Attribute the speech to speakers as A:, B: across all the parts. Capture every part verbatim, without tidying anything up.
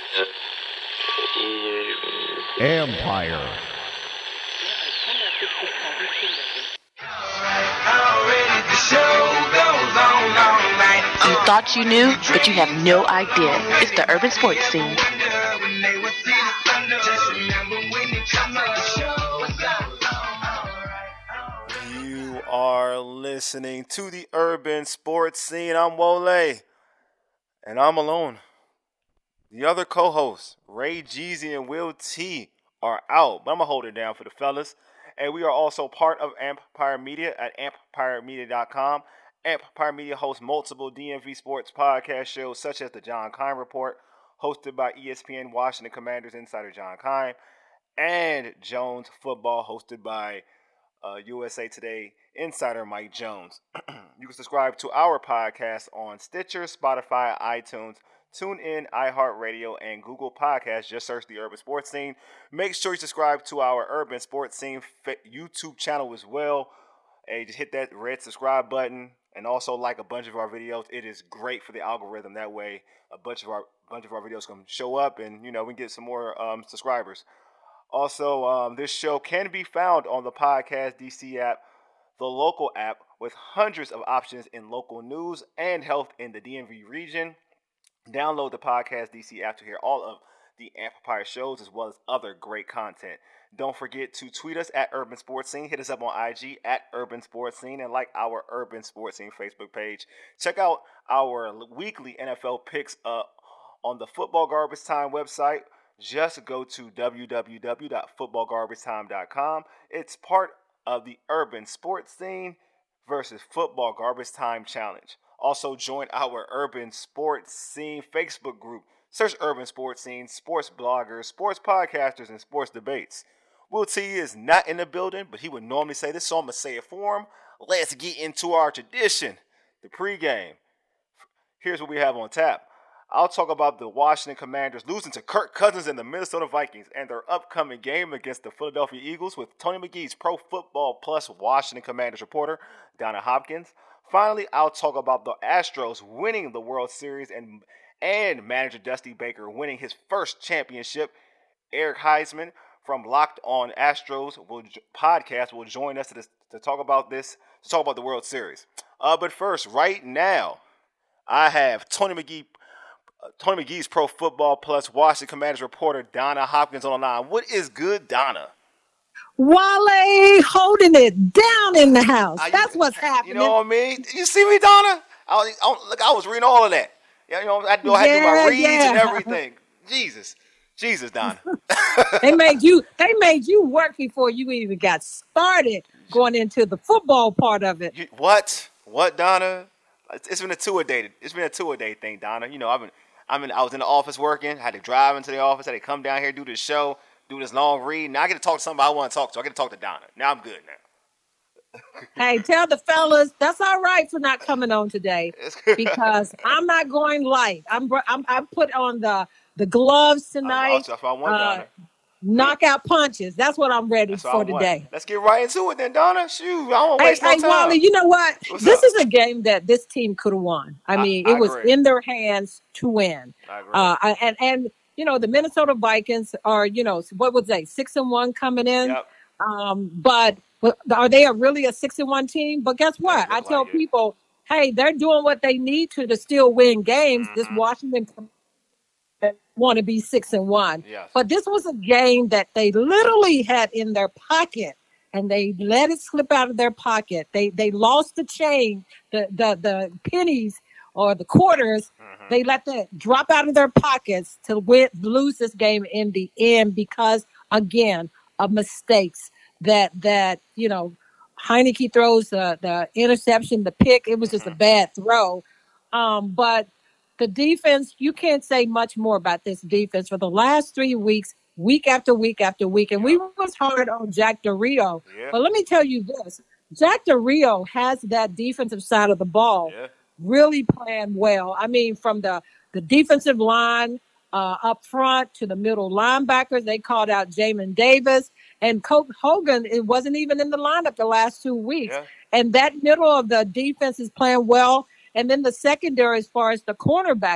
A: Empire.
B: You thought you knew, but you have no idea. It's the urban sports scene.
C: You are listening to the urban sports scene. I'm Wole, and I'm alone. The other co-hosts, Ray Jeezy and Will T, are out, but I'm going to hold it down for the fellas. And we are also part of Empire Media at empire media dot com. Empire Media hosts multiple D M V sports podcast shows, such as the John Kime Report, hosted by E S P N Washington Commanders insider John Kime, and Jones Football, hosted by uh, U S A Today insider Mike Jones. You can subscribe to our podcast on Stitcher, Spotify, iTunes, TuneIn, iHeartRadio, and Google Podcasts. Just search the Urban Sports Scene. Make sure you subscribe to our Urban Sports Scene YouTube channel as well. Hey, just hit that red subscribe button, and also like a bunch of our videos. It is great for the algorithm. That way, a bunch of our bunch of our videos can show up, and you know we can get some more um, subscribers. Also, um, this show can be found on the Podcast D C app, the local app, with hundreds of options in local news and health in the D M V region. Download the Podcast D C app to hear all of the Empire shows as well as other great content. Don't forget to tweet us at Urban Sports Scene. Hit us up on I G at Urban Sports Scene and like our Urban Sports Scene Facebook page. Check out our weekly N F L picks uh, on the Football Garbage Time website. Just go to w w w dot football garbage time dot com. It's part of the Urban Sports Scene versus Football Garbage Time Challenge. Also, join our Urban Sports Scene Facebook group. Search Urban Sports Scene, sports bloggers, sports podcasters, and sports debates. Will T is not in the building, but he would normally say this, so I'm going to say it for him. Let's get into our tradition, the pregame. Here's what we have on tap. I'll talk about the Washington Commanders losing to Kirk Cousins and the Minnesota Vikings and their upcoming game against the Philadelphia Eagles with Tony McGee's Pro Football Plus Washington Commanders reporter, Donna Hopkins. Finally, I'll talk about the Astros winning the World Series and, and manager Dusty Baker winning his first championship. Eric Heisman from Locked On Astros will, podcast will join us to, this, to talk about this, to talk about the World Series. Uh, but first, right now, I have Tony McGee, uh, Tony McGee's Pro Football Plus Washington Commanders reporter Donna Hopkins on the line. What is good, Donna?
D: Wale holding it down in the house.
C: I,
D: That's what's happening.
C: You know what I mean? You see me, Donna? I, I, look, I was reading all of that. You know, I, I had to
D: yeah,
C: do my reads
D: yeah.
C: and everything. Jesus. Jesus, Donna.
D: they made you they made you work before you even got started going into the football part of it.
C: You, what? What, Donna? It's, it's been a two-a-day. It's been a two-a-day thing, Donna. You know, I've been, I'm in, I was in the office working. I had to drive into the office. I had to come down here, do this show, do this long read. Now I get to talk to somebody I want to talk to. I get to talk to Donna. Now I'm good now.
D: Hey, tell the fellas that's all right for not coming on today because I'm not going light. I'm I'm I put on the the gloves tonight.
C: That's what I want,
D: uh,
C: Donna.
D: Knockout punches. That's what I'm ready
C: That's
D: for today.
C: Let's get right into it then, Donna. Shoot, I don't want to
D: Hey,
C: waste no
D: hey,
C: time.
D: Wally, you know what?
C: What's
D: this
C: up?
D: is a game that this team could have won. I mean,
C: I
D: it was
C: agree.
D: in their hands to win.
C: I agree.
D: Uh, and and you know the Minnesota Vikings are you know what was they six and one coming in.
C: Yep.
D: Um, but but are they a really a six and one team? But guess what?
C: They
D: I
C: look
D: tell
C: like it.
D: people, hey, they're doing what they need to to still win games.
C: Mhm.
D: This Washington want to be six and one.
C: Yes.
D: But this was a game that they literally had in their pocket, and they let it slip out of their pocket. They they lost the change, the the the pennies or the quarters.
C: Mhm.
D: They let that drop out of their pockets to win, lose this game in the end because again of mistakes that that you know Heineke throws the the interception, the pick. It was just a bad throw, um, but. The defense, you can't say much more about this defense for the last three weeks, week after week after week. And we was hard on Jack Del Rio.
C: Yeah.
D: But let me tell you this. Jack Del Rio has that defensive side of the ball
C: Yeah.
D: really playing well. I mean, from the, the defensive line uh, up front to the middle linebackers, they called out Jamin Davis. And Coach Hogan, it wasn't even in the lineup the last two weeks.
C: Yeah.
D: And that middle of the defense is playing well. And then the secondary, as far as the cornerback,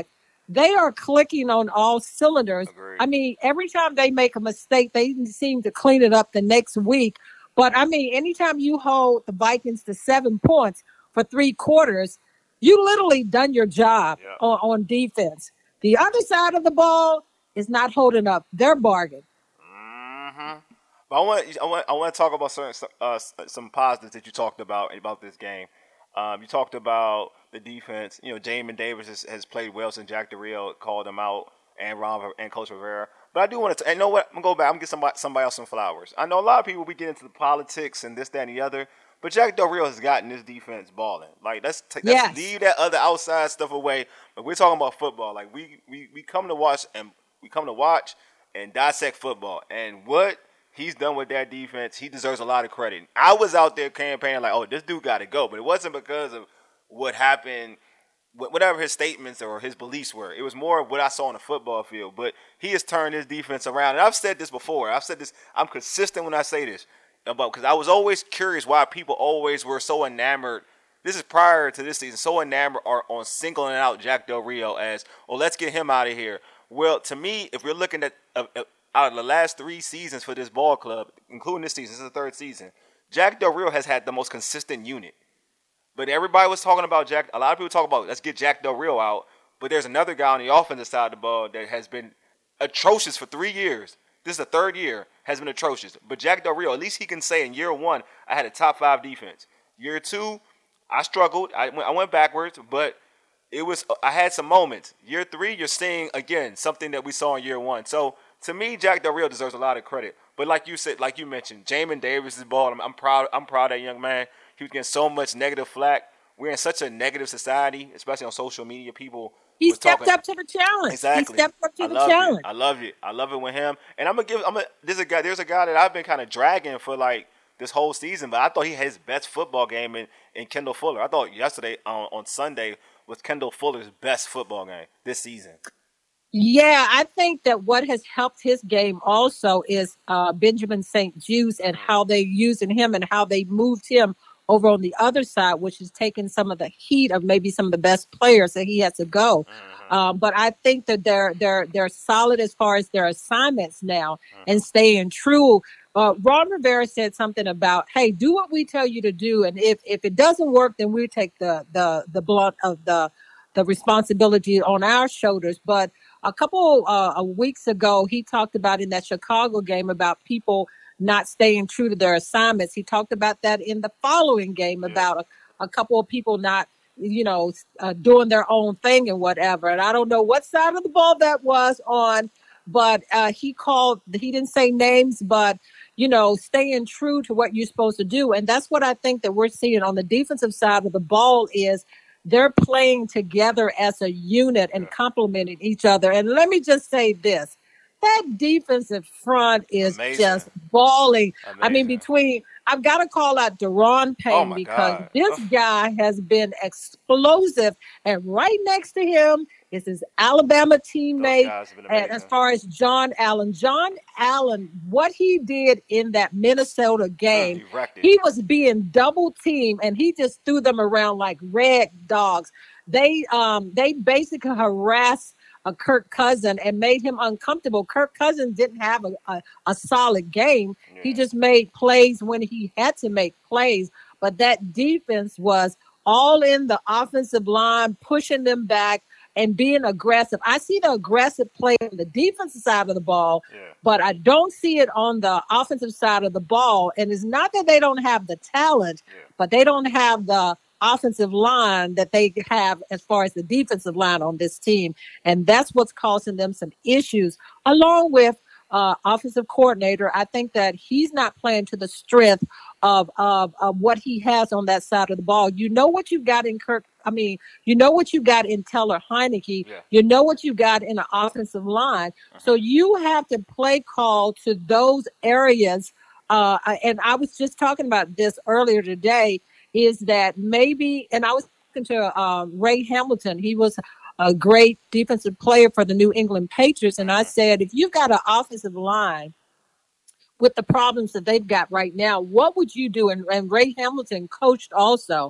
D: they are clicking on all cylinders.
C: Agreed.
D: I mean, every time they make a mistake, they seem to clean it up the next week. But I mean, anytime you hold the Vikings to seven points for three quarters, you literally done your job
C: Yeah.
D: on, on defense. The other side of the ball is not holding up their bargain.
C: Mm-hmm. But I want I want I want to talk about certain uh, some positives that you talked about about this game. Um, you talked about the defense. You know, Jamin Davis has, has played well since Jack Del Rio called him out, and Ron and Coach Rivera. But I do want to. And you know what? I'm gonna go back. I'm gonna get somebody somebody else some flowers. I know a lot of people we get into the politics and this, that, and the other. But Jack Del Rio has gotten this defense balling. Like let's, t- let's
D: Yes.
C: leave that other outside stuff away. But we're talking about football. Like we, we, we come to watch and we come to watch and dissect football. And what he's done with that defense, he deserves a lot of credit. I was out there campaigning like, oh, this dude got to go. But it wasn't because of what happened, whatever his statements or his beliefs were. It was more of what I saw on the football field. But he has turned his defense around. And I've said this before. I've said this. I'm consistent when I say this. About because I was always curious why people always were so enamored. This is prior to this season, so enamored are on singling out Jack Del Rio as, oh, let's get him out of here. Well, to me, if we're looking at uh, uh, out of the last three seasons for this ball club, including this season, this is the third season, Jack Del Rio has had the most consistent unit. But everybody was talking about Jack. A lot of people talk about let's get Jack Del Rio out. But there's another guy on the offensive side of the ball that has been atrocious for three years. This is the third year, has been atrocious. But Jack Del Rio, at least he can say in year one, I had a top five defense. Year two, I struggled. I went, I went backwards, but it was I had some moments. Year three, you're seeing, again, something that we saw in year one. So, to me, Jack Del Rio deserves a lot of credit. But like you said, like you mentioned, Jamin Davis' ball, I'm, I'm proud I'm proud of that young man. He was getting so much negative flack. We're in such a negative society, especially on social media. People
D: He
C: was
D: stepped
C: talking,
D: up to the challenge.
C: Exactly.
D: He stepped up to
C: I
D: the
C: love
D: challenge.
C: it. I love it. I love it with him. And I'm gonna give. I'm gonna. There's a guy. There's a guy that I've been kind of dragging for like this whole season, but I thought he had his best football game in, in Kendall Fuller. I thought yesterday on, on Sunday was Kendall Fuller's best football game this season.
D: Yeah, I think that what has helped his game also is uh, Benjamin Saint Juste and how they're using him and how they moved him over on the other side, which has taken some of the heat of maybe some of the best players that he has to go.
C: Mm-hmm.
D: Um, but I think that they're they're they're solid as far as their assignments now mm-hmm. and staying true. Uh, Ron Rivera said something about, "Hey, do what we tell you to do, and if if it doesn't work, then we take the the the blunt of the the responsibility on our shoulders." But a couple uh, weeks ago, he talked about in that Chicago game about people not staying true to their assignments. He talked about that in the following game about a, a couple of people not, you know, uh, doing their own thing and whatever. And I don't know what side of the ball that was on, but uh, he called, he didn't say names, but, you know, staying true to what you're supposed to do. And that's what I think that we're seeing on the defensive side of the ball is they're playing together as a unit and complementing each other. And let me just say this. That defensive front is
C: Amazing.
D: just balling.
C: Amazing.
D: I mean, between, I've got to call out Deron Payne
C: oh
D: because
C: God.
D: this guy has been explosive. And right next to him is his Alabama teammate. And as far as John Allen, John Allen, what he did in that Minnesota game,
C: mm, he,
D: he was being double teamed and he just threw them around like red dogs. They um they basically harassed a Kirk Cousins and made him uncomfortable. Kirk Cousins didn't have a, a, a solid game. Yeah. He just made plays when he had to make plays. But that defense was all in the offensive line, pushing them back and being aggressive. I see the aggressive play on the defensive side of the ball, yeah. but I don't see it on the offensive side of the ball. And it's not that they don't have the talent, yeah. but they don't have the offensive line that they have as far as the defensive line on this team. And that's what's causing them some issues, along with uh, offensive coordinator. I think that he's not playing to the strength of, of, of what he has on that side of the ball. You know what you've got in Kirk. I mean, you know what you got in Taylor Heineke. Yeah. You know what you got in the offensive line. Uh-huh. So you have to play call to those areas. Uh, and I was just talking about this earlier today, is that maybe, and I was talking to uh, Ray Hamilton. He was a great defensive player for the New England Patriots. And I said, if you've got an offensive line with the problems that they've got right now, what would you do? And, and Ray Hamilton coached also.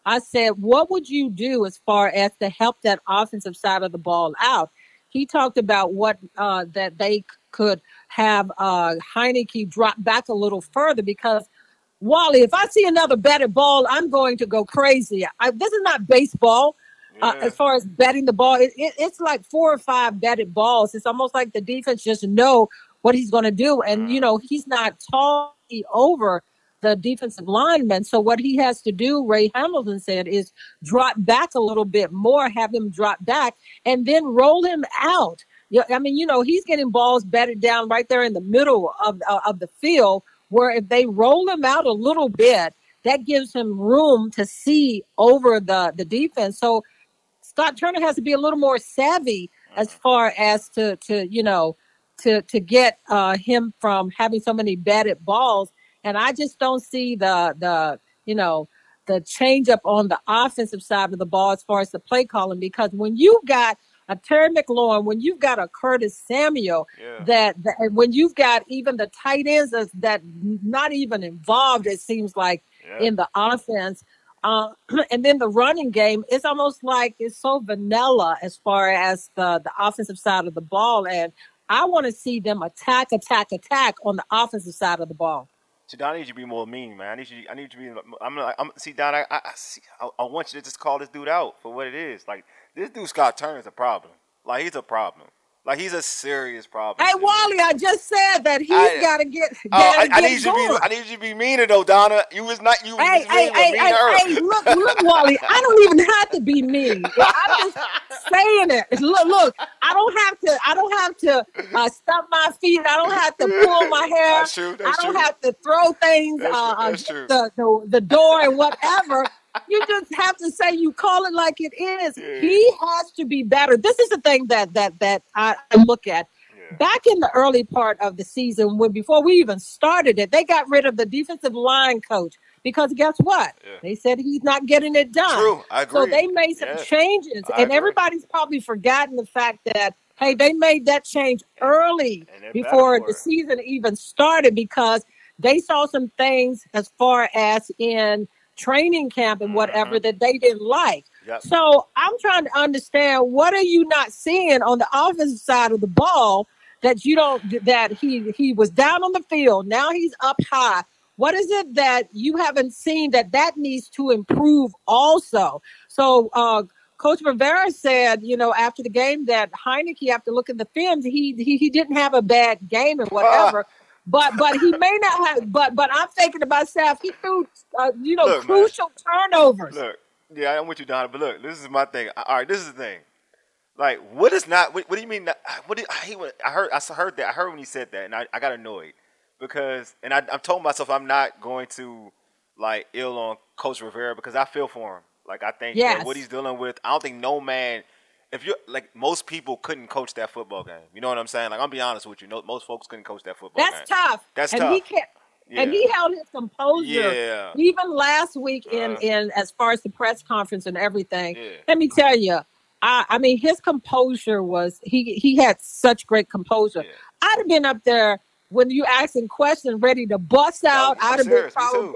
D: I said, what would you do as far as to help that offensive side of the ball out? He talked about what uh, that they c- could have uh, Heineke drop back a little further because Wally, if I see another batted ball, I'm going to go crazy. I, this is not baseball. Uh,
C: Yeah.
D: as far as batting the ball, it, it, it's like four or five batted balls. It's almost like the defense just know what he's going to do, and you
C: Mm.
D: know he's not tall over the defensive lineman. So what he has to do, Ray Hamilton said, is drop back a little bit more, have him drop back, and then roll him out. Yeah, I mean, you know, he's getting balls batted down right there in the middle of uh, of the field where if they roll him out a little bit, that gives him room to see over the, the defense. So Scott Turner has to be a little more savvy as far as to, to you know, to to get uh, him from having so many batted balls. And I just don't see the the you know the change up on the offensive side of the ball as far as the play calling because when you got a Terry McLaurin, when you've got a Curtis Samuel,
C: Yeah.
D: that, that and when you've got even the tight ends that, that not even involved, it seems like
C: Yeah.
D: in the offense. Uh, and then the running game, it's almost like it's so vanilla as far as the, the offensive side of the ball. And I want to see them attack, attack, attack on the offensive side of the ball.
C: See, Don, I need you to be more mean, man. I need you. I need you to be. I'm like, I'm. See, Don, I, I, I see. I, I want you to just call this dude out for what it is. Like this dude, Scott Turner, is a problem. Like he's a problem. Like he's a serious problem.
D: Hey,
C: to me.
D: Wally, I just said that he's
C: I-
D: got to get,
C: Oh,
D: gotta
C: I, I
D: get
C: need you to be.
D: going.
C: I need you to be meaner though, Donna. You was not. You
D: Hey,
C: was
D: hey,
C: mean, but
D: hey,
C: mean
D: hey,
C: to her.
D: hey, look, look, Wally, I don't even have to be mean. I'm just saying it. Look, look, I don't have to, I don't have to uh, stomp my feet. I don't have to pull my hair.
C: That's true.
D: I
C: That's
D: don't
C: true.
D: have to throw things
C: That's true.
D: uh,
C: That's
D: against
C: true.
D: the, the, the door and whatever. You just have to say you call it like it is.
C: Yeah.
D: He has to be better. This is the thing that that that I, I look at.
C: Yeah.
D: Back in the early part of the season, when before we even started it, they got rid of the defensive line coach because guess what?
C: Yeah.
D: They said he's not getting it done.
C: True. I
D: So
C: agree.
D: they made some
C: Yeah.
D: changes,
C: I
D: and
C: agree.
D: everybody's probably forgotten the fact that hey, they made that change early
C: and they're better
D: before
C: for
D: the
C: it.
D: season even started because they saw some things as far as in training camp and whatever
C: Mm-hmm.
D: that they didn't like.
C: Yep.
D: So I'm trying to understand what are you not seeing on the offensive side of the ball that you don't that he he was down on the field, now he's up high. What is it that you haven't seen that that needs to improve also? So uh Coach Rivera said, you know, after the game that Heineke, after looking at the films, he, he he didn't have a bad game and whatever, but but he may not have. But but I'm thinking to myself, he threw, uh, you know,
C: Look, man.
D: crucial turnovers.
C: Look, yeah, I'm with you, Donna. But look, this is my thing. All right, this is the thing. Like, what is not? What, what do you mean? Not, what do, I hate when I heard. I heard that. I heard when he said that, and I, I got annoyed because, and I, I'm told myself I'm not going to like ill on Coach Rivera because I feel for him. Like, I think
D: Yes.
C: that what he's dealing with, I don't think no man. If you like, most people couldn't coach that football game. You know what I'm saying? Like, I'm be honest with you. No, most folks couldn't coach that football
D: That's
C: game.
D: tough.
C: That's
D: and
C: tough.
D: He can't.
C: Yeah.
D: And he held his composure.
C: Yeah.
D: Even last week in
C: Uh,
D: in as far as the press conference and everything.
C: Yeah.
D: Let me tell you, I I mean his composure was he he had such great composure.
C: Yeah.
D: I'd have been up there when you asking questions, ready to bust out.
C: I'm
D: I'd have
C: serious,
D: been
C: me too.
D: probably.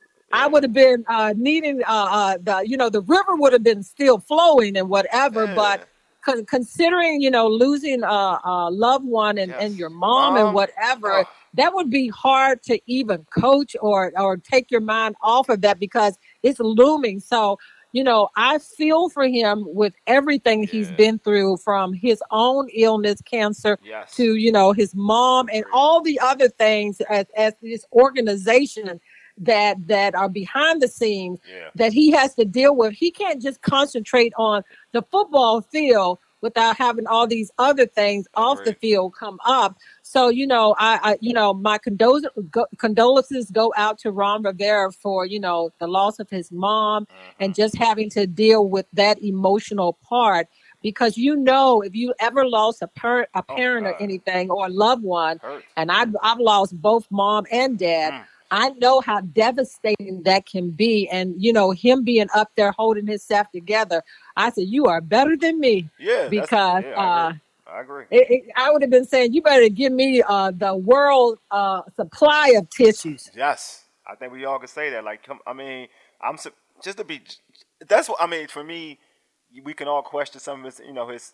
D: I would have been uh, needing uh, uh, the you know the river would have been still flowing and whatever,
C: Yeah.
D: but con- considering you know losing a, a loved one and,
C: Yes.
D: and your mom, and
C: Mom.
D: whatever,
C: Oh.
D: that would be hard to even coach or or take your mind off of that because it's looming. So you know I feel for him with everything he's
C: Yeah.
D: been through, from his own illness, cancer,
C: Yes.
D: to you know his mom and
C: Agreed.
D: all the other things as as this organization that that are behind the scenes
C: Yeah.
D: that he has to deal with. He can't just concentrate on the football field without having all these other things off the
C: Agreed.
D: field come up. So you know, I, I you know my condolences go, condolences go out to Ron Rivera for you know the loss of his mom and just having to deal with that emotional part. Because you know, if you ever lost a parent, a
C: Oh,
D: parent or
C: God.
D: anything, or a loved one,
C: Hurts.
D: and I've I've lost both mom and dad.
C: Mm.
D: I know how devastating that can be. And, you know, him being up there holding himself together, I said, you are better than me.
C: Yeah. That's,
D: Because
C: yeah, I
D: uh,
C: agree. I agree.
D: it, it, I would have been saying, you better give me uh, the world uh, supply of tissues.
C: Yes, I think we all can say that. Like, come, I mean, I'm su- just to be, that's what I mean. For me, we can all question some of his, you know, his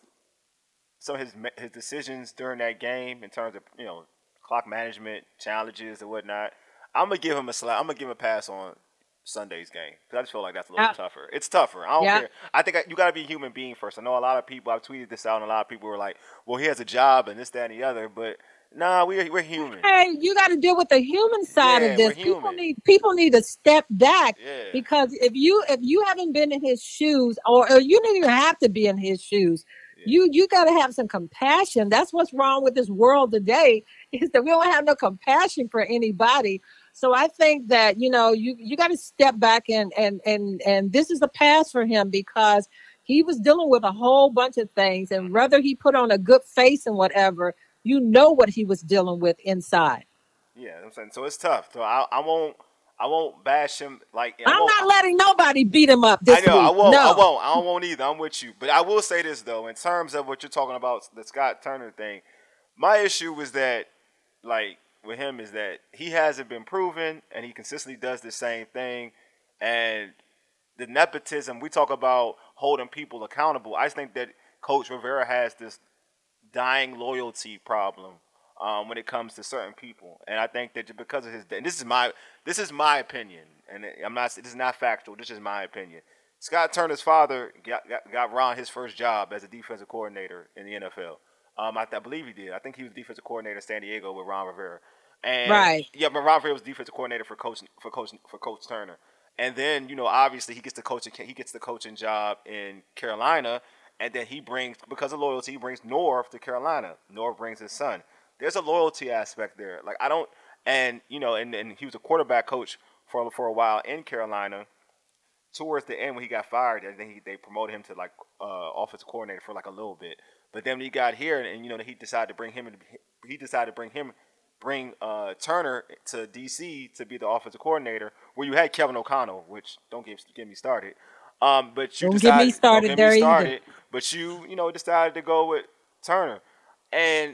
C: some of his his decisions during that game in terms of you know clock management challenges and whatnot. I'm gonna give him a slap. I'm gonna give him a pass on Sunday's game because I just feel like that's a little
D: Uh,
C: tougher. It's tougher. I don't
D: yeah.
C: care. I think I, you got to be a human being first. I know a lot of people. I've tweeted this out, and a lot of people were like, "Well, he has a job and this, that, and the other." But nah, we we're human.
D: Hey, you got to deal with the human side of
C: Yeah, we're
D: this. People
C: human.
D: need people need to step back
C: Yeah,
D: because if you if you haven't been in his shoes, or, or you don't even have to be in his shoes,
C: yeah.
D: you you got to have some compassion. That's what's wrong with this world today is that we don't have no compassion for anybody. So I think that you know you you got to step back and and and and this is a pass for him because he was dealing with a whole bunch of things, and
C: Mm-hmm.
D: whether he put on a good face and whatever, you know what he was dealing with inside.
C: Yeah, I'm saying so it's tough. So I, I won't I won't bash him like I
D: I'm
C: won't.
D: not letting nobody beat him up
C: I
D: this
C: know I
D: week.
C: won't. I
D: No.
C: won't. I don't won't either. I'm with you. But I will say this though, in terms of what you're talking about, the Scott Turner thing, my issue was that like with him is that he hasn't been proven and he consistently does the same thing. And the nepotism, we talk about holding people accountable. I just think that Coach Rivera has this dying loyalty problem um, when it comes to certain people, and I think that because of his, and this is my this is my opinion, and I'm not this is not factual. This is my opinion. Scott Turner's father got, got, got Ron his first job as a defensive coordinator in the N F L. Um, I, I believe he did. I think he was defensive coordinator in San Diego with Ron Rivera, and
D: Right.
C: yeah, but Ron Rivera was defensive coordinator for coach for coach for Coach Turner. And then you know, obviously, he gets the coaching he gets the coaching job in Carolina, and then he brings because of loyalty, he brings Norv to Carolina. Norv brings his son. There's a loyalty aspect there. Like I don't, and you know, and, and he was a quarterback coach for for a while in Carolina. Towards the end, when he got fired, and then he, they promoted him to like uh, offensive coordinator for like a little bit. But then when he got here, and, and you know, he decided to bring him. He decided to bring him, bring uh, Turner to D C to be the offensive coordinator, where you had Kevin O'Connell, which don't get get me started. Um, but you
D: Don't get me
C: decided don't
D: started
C: get me
D: there either.
C: started. But you you know decided to go with Turner, and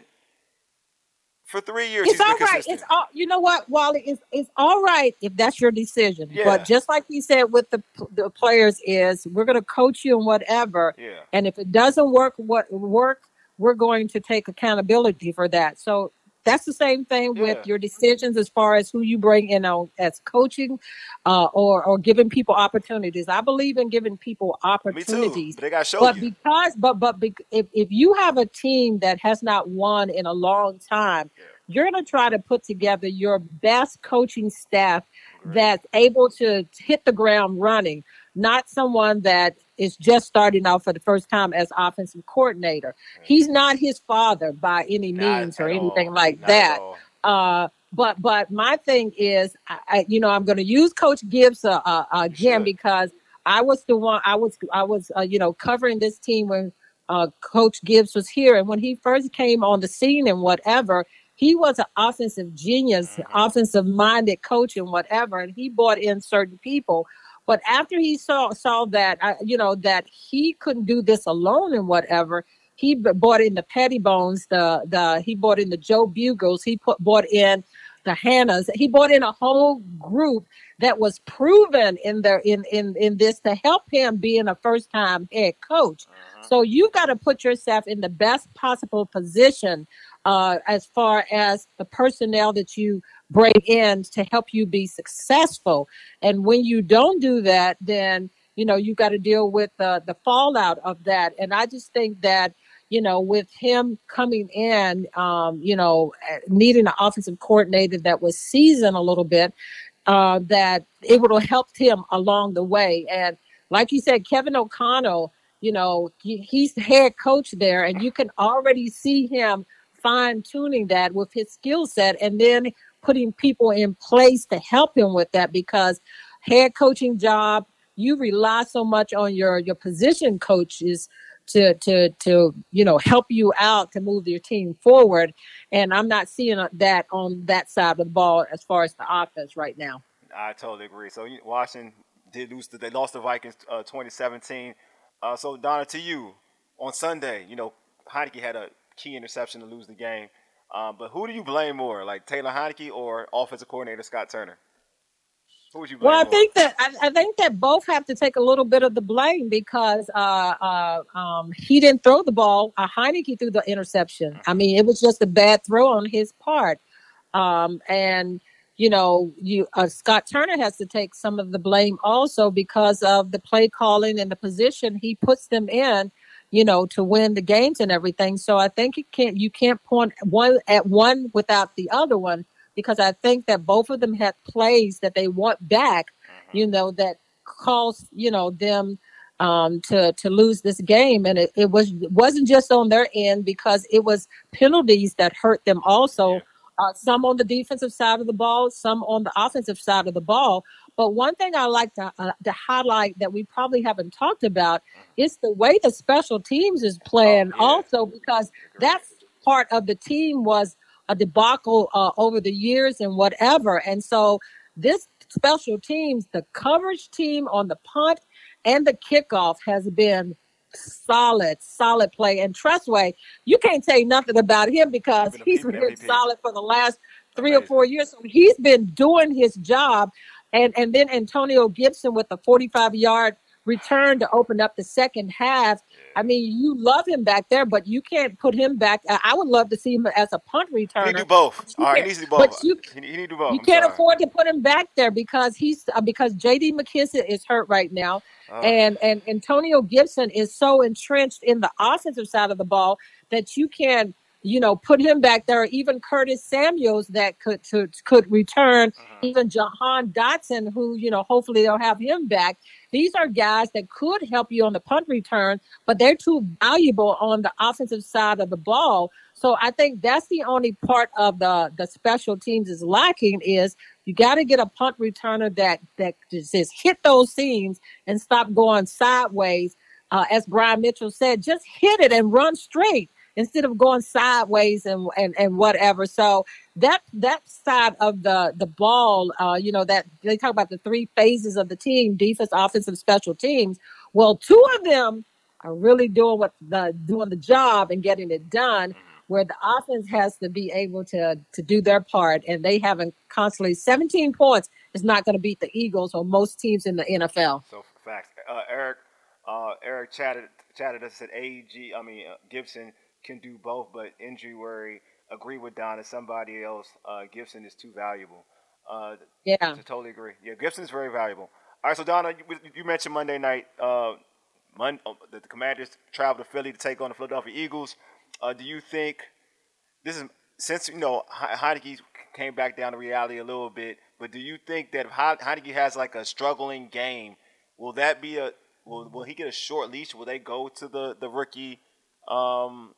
C: for three years
D: It's
C: he's been
D: all right. It's
C: consistent.
D: all you know what, Wally. It's it's all right if that's your decision. But
C: Yeah,
D: just like you said with the the players, is we're going to coach you and whatever.
C: yeah.
D: And if it doesn't work, what work, we're going to take accountability for that. So that's the same thing with
C: Yeah,
D: your decisions as far as who you bring in on as coaching, uh, or or giving people opportunities. I believe in giving people
C: me too.
D: opportunities.
C: But they gotta show
D: But
C: you.
D: because, but but bec- if if you have a team that has not won in a long time,
C: Yeah,
D: you're going to try to put together your best coaching staff
C: great.
D: that's able to hit the ground running, not someone that is just starting out for the first time as offensive coordinator. He's not his father by any
C: Not
D: means or
C: at
D: anything
C: all.
D: like
C: Not at
D: that.
C: all.
D: Uh, but but my thing is, I, I, you know, I'm going to use Coach Gibbs uh, uh,
C: You
D: again
C: should.
D: because I was the one I was I was uh, you know covering this team when uh, Coach Gibbs was here, and when he first came on the scene and whatever, he was an offensive genius,
C: Hmm.
D: offensive minded coach and whatever, and he brought in certain people. But after he saw saw that, uh, you know, that he couldn't do this alone and whatever, he b- brought in the Pettibones, the the he brought in the Joe Bugles, he put brought in the Hannahs, he brought in a whole group that was proven in their in in in this to help him being a first time head coach.
C: Hmm.
D: So you got to put yourself in the best possible position uh, as far as the personnel that you bring in to help you be successful. And when you don't do that, then you know you got to deal with the the fallout of that. And I just think that you know with him coming in, um, you know, eh, needing an offensive coordinator that was seasoned a little bit, uh, that it would have helped him along the way. And like you said, Kevin O'Connell, you know, he, he's the head coach there, and you can already see him fine tuning that with his skill set and then putting people in place to help him with that because head coaching job, you rely so much on your your position coaches to to to you know help you out to move your team forward, and I'm not seeing that on that side of the ball as far as the offense right now.
C: I totally agree. So you- Washington did lose. To, they lost the Vikings uh, twenty seventeen. Uh, so Donna, to you on Sunday, you know Heineke had a key interception to lose the game. Um, but who do you blame more, like Taylor Heineke or offensive coordinator Scott Turner? Who would you
D: Well,
C: blame
D: I
C: more?
D: think that I, I think that both have to take a little bit of the blame because uh, uh, um, he didn't throw the ball. Uh, Heineke threw the interception. I
C: Mm-hmm.
D: mean, it was just a bad throw on his part. Um, and you know, you uh, Scott Turner has to take some of the blame also because of the play calling and the position he puts them in. You know, to win the games and everything. So I think you can't you can't point one at one without the other one because I think that both of them had plays that they want back.
C: Mm-hmm.
D: You know that caused you know them um, to to lose this game, and it, it was it wasn't just on their end because it was penalties that hurt them
C: Yeah.
D: also uh, some on the defensive side of the ball, some on the offensive side of the ball. But one thing I like to, uh, to highlight that we probably haven't talked about is the way the special teams is
C: Oh
D: playing
C: yeah.
D: also because
C: Agree.
D: that part of the team was a debacle uh, over the years and whatever. And so this special teams, the coverage team on the punt and the kickoff has been solid, solid play. And Trustway, you can't say nothing about him
C: He's
D: because
C: been a
D: he's
C: he's been
D: been
C: M V P.
D: solid for the last three or
C: Amazing.
D: four years. So he's been doing his job. And and then Antonio Gibson with a forty-five yard return to open up the second half. I
C: Yeah.
D: mean, you love him back there, but you can't put him back. I I would love to see him as a punt
C: He need to do
D: returner,
C: both.
D: but you
C: All right, he
D: can't.
C: needs to do both.
D: But you
C: He need, he need to do both.
D: you
C: I'm
D: can't
C: sorry.
D: afford to put him back there because he's uh, because J D McKissick is hurt right now,
C: Uh,
D: and and Antonio Gibson is so entrenched in the offensive side of the ball that you can you know put him back there. Or even Curtis Samuels that could to, could return.
C: mhm.
D: Even Jahan Dotson, who you know hopefully they'll have him back. These are guys that could help you on the punt return, but they're too valuable on the offensive side of the ball. So I think that's the only part of the the special teams is lacking is you got to get a punt returner that that just just hit those seams and stop going sideways. Uh, as Brian Mitchell said, just hit it and run straight instead of going sideways and and, and whatever. So that that side of the the ball, uh, you know, that they talk about the three phases of the team: defense, offensive, special teams. Well, two of them are really doing what the doing the job and getting it done where the offense has to be able to to do their part, and they haven't constantly. seventeen points is not going to beat the Eagles or most teams in the N F L.
C: So facts. Uh, Eric, uh, Eric chatted chatted us said A G. I mean uh, Gibson can do both, but injury worry. Agree with Don and somebody else. Uh, Gibson is too valuable. Uh,
D: Yeah.
C: to totally agree. Yeah, Gibson is very valuable. All right, so Donna, you, you mentioned Monday night. Uh, Mon- uh, the, the Commanders travel to Philly to take on the Philadelphia Eagles. Uh, do you think this is since you know He- Heineke came back down to reality a little bit? But do you think that if He- Heineke has like a struggling game, will that be a will, will he get a short leash? Will they go to the the rookie um,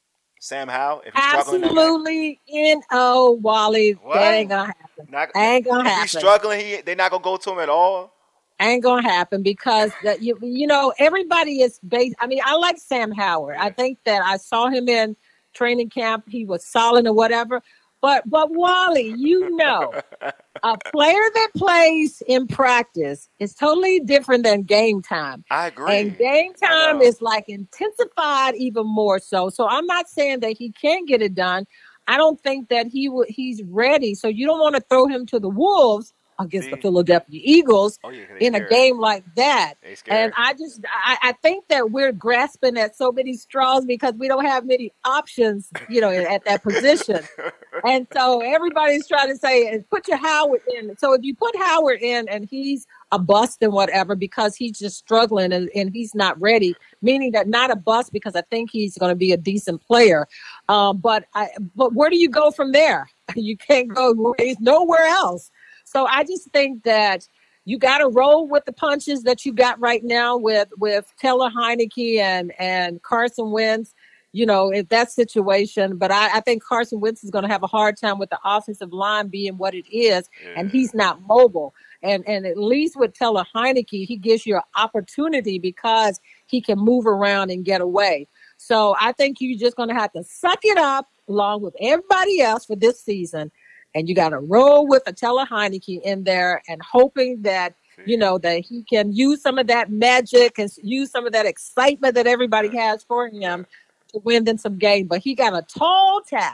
C: Sam Howell if he's struggling in that game?
D: Absolutely. N O Wally. That ain't
C: What?
D: gonna happen.
C: Not
D: Ain't gonna
C: if he's
D: happen.
C: struggling, he they're not gonna go to him at all.
D: Ain't gonna happen because that you you know everybody is based. I mean, I like Sam Howard. I
C: Yeah.
D: think that I saw him in training camp. He was solid or whatever. But but Wally, you know, a player that plays in practice is totally different than game time.
C: I
D: And
C: agree.
D: game
C: I
D: time
C: know.
D: is like intensified even more so. So I'm not saying that he can't get it done. I don't think that he would he's ready. So you don't want to throw him to the wolves against the
C: See?
D: Philadelphia Eagles
C: Oh yeah, 'cause they
D: in a
C: scared.
D: game like that.
C: They
D: And
C: scared.
D: I just I, I think that we're grasping at so many straws because we don't have many options, you know, at that position. And so everybody's trying to say, put your Howard in. So if you put Howard in and he's a bust and whatever because he's just struggling and, and he's not ready, meaning that not a bust because I think he's going to be a decent player. Um, but I, but where do you go from there? You can't go he's nowhere else. So I just think that you got to roll with the punches that you got right now with with Taylor Heineke and and Carson Wentz you know, if that situation. But I, I think Carson Wentz is going to have a hard time with the offensive line being what it is, and
C: Yeah.
D: he's not mobile. And and at least with Taylor Heineke, he gives you an opportunity because he can move around and get away. So I think you're just going to have to suck it up along with everybody else for this season. And you got to roll with a Taylor Heineke in there and hoping that, you
C: See.
D: know, that he can use some of that magic and use some of that excitement that everybody
C: Yeah.
D: has for
C: Yeah.
D: him to win them some game. But he got a tall task.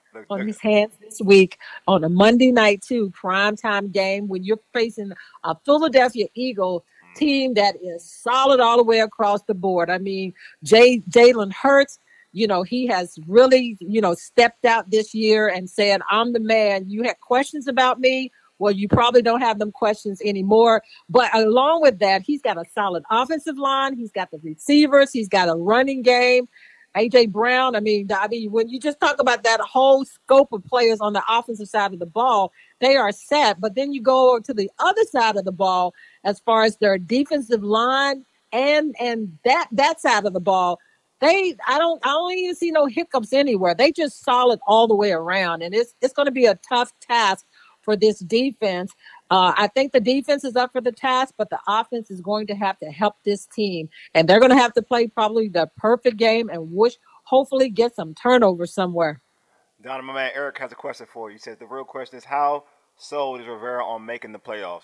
C: Look,
D: on
C: look.
D: his hands this week on a Monday night too, primetime game when you're facing a Philadelphia Eagle team that is solid all the way across the board. I mean, Jay Jalen Hurts, you know, he has really, you know, stepped out this year and said, I'm the man. You had questions about me. Well, you probably don't have them questions anymore. But along with that, he's got a solid offensive line. He's got the receivers. He's got a running game. A J Brown, I mean, I mean, when you just talk about that whole scope of players on the offensive side of the ball, they are set. But then you go over to the other side of the ball, as far as their defensive line and and that that side of the ball, they I don't I don't even see no hiccups anywhere. They just solid all the way around, and it's it's going to be a tough task for this defense. Uh, I think the defense is up for the task, but the offense is going to have to help this team. And they're going to have to play probably the perfect game and wish, hopefully get some turnovers somewhere.
C: Donna, my man Eric has a question for you. He says the real question is how sold is Rivera on making the playoffs?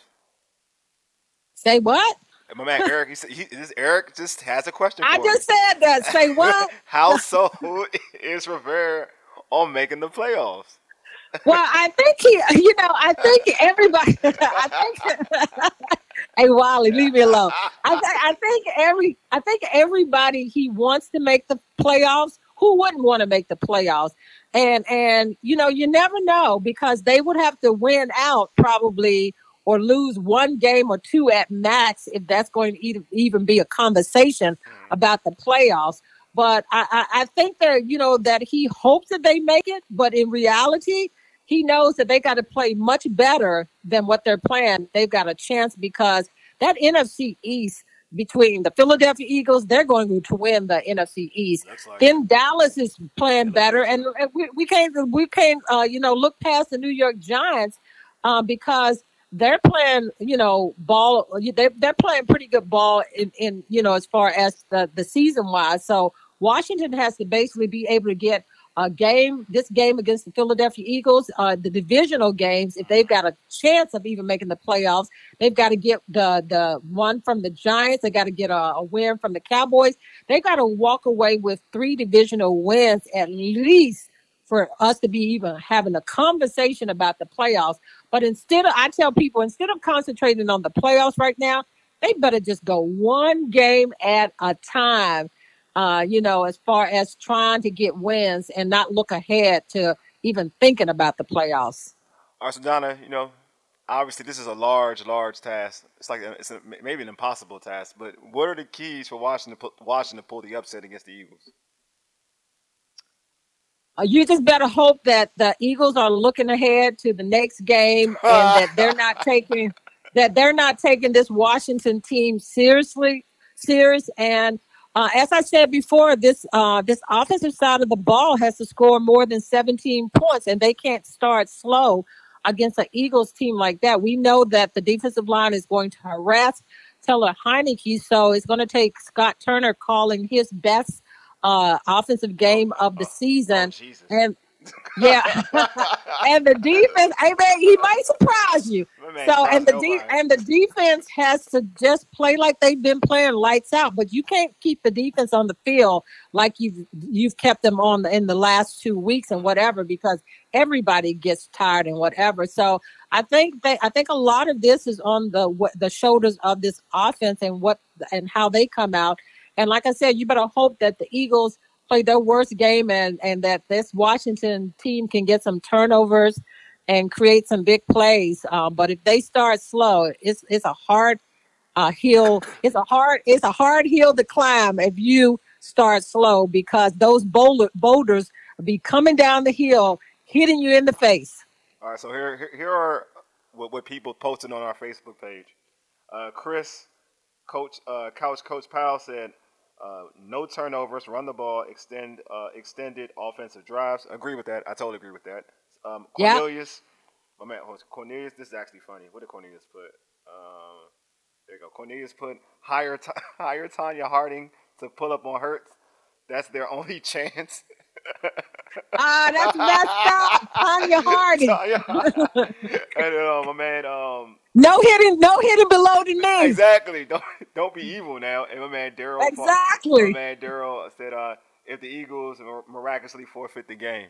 D: Say what?
C: And my man Eric, he said, he, this Eric just has a question
D: I
C: for
D: just
C: you.
D: said that. Say what?
C: How sold is Rivera on making the playoffs?
D: Well, I think he, you know, I think everybody, I think, hey, Wally, leave me alone. I, th- I think every, I think everybody he wants to make the playoffs. Who wouldn't want to make the playoffs? And and you know, you never know because they would have to win out probably or lose one game or two at max if that's going to even even be a conversation about the playoffs. But I, I, I think that you know that he hopes that they make it, but in reality, he knows that they got to play much better than what they're playing. They've got a chance because that N F C East between the Philadelphia Eagles, they're going to win the N F C East.
C: Like
D: then it. Dallas is playing better, and, and we, we can't we can't uh, you know look past the New York Giants uh, because they're playing you know ball. They're, they're playing pretty good ball in, in you know as far as the the season wise. So Washington has to basically be able to get a game, this game against the Philadelphia Eagles, uh, the divisional games, if they've got a chance of even making the playoffs, they've got to get the the one from the Giants. They got to get a, a win from the Cowboys. They got to walk away with three divisional wins at least for us to be even having a conversation about the playoffs. But instead of, I tell people, instead of concentrating on the playoffs right now, they better just go one game at a time. Uh, you know, as far as trying to get wins and not look ahead to even thinking about the playoffs.
C: All right, so Donna, you know, obviously this is a large, large task. It's like a, it's a, maybe an impossible task. But what are the keys for Washington, Washington to pull the upset against the Eagles?
D: Uh, you just better hope that the Eagles are looking ahead to the next game and that they're not taking that they're not taking this Washington team seriously, serious and. Uh, as I said before, this uh, this offensive side of the ball has to score more than seventeen points, and they can't start slow against an Eagles team like that. We know that the defensive line is going to harass Taylor Heinicke, so it's going to take Scott Turner calling his best uh, offensive game of the season.
C: Oh, Jesus.
D: And yeah, and the defense, I mean, he might surprise you. So, and the de- and the defense has to just play like they've been playing lights out. But you can't keep the defense on the field like you've you've kept them on the, in the last two weeks and whatever, because everybody gets tired and whatever. So, I think that I think a lot of this is on the the shoulders of this offense and what and how they come out. And like I said, you better hope that the Eagles play their worst game and, and that this Washington team can get some turnovers and create some big plays. Um, but if they start slow, it's it's a hard uh, hill. It's a hard it's a hard hill to climb if you start slow because those boulder, boulders will be coming down the hill, hitting you in the face.
C: All right, so here here, here are what, what people posted on our Facebook page. Uh, Chris, Coach uh, Couch Coach Powell said. Uh, no turnovers, run the ball, extend uh, extended offensive drives. Agree with that. I totally agree with that. Um, Cornelius, yep. my man, oh, Cornelius. This is actually funny. What did Cornelius put? Um, there you go. Cornelius put hire t- hire Tanya Harding to pull up on Hurts. That's their only chance.
D: Ah, uh, that's messed up. Tanya Harding.
C: Tanya Harding. And uh, my man. Um,
D: No hitting, no hitting below the knee.
C: Exactly. Don't don't be evil now. And my man Daryl.
D: Exactly.
C: My man Daryl said, uh, if the Eagles miraculously forfeit the game.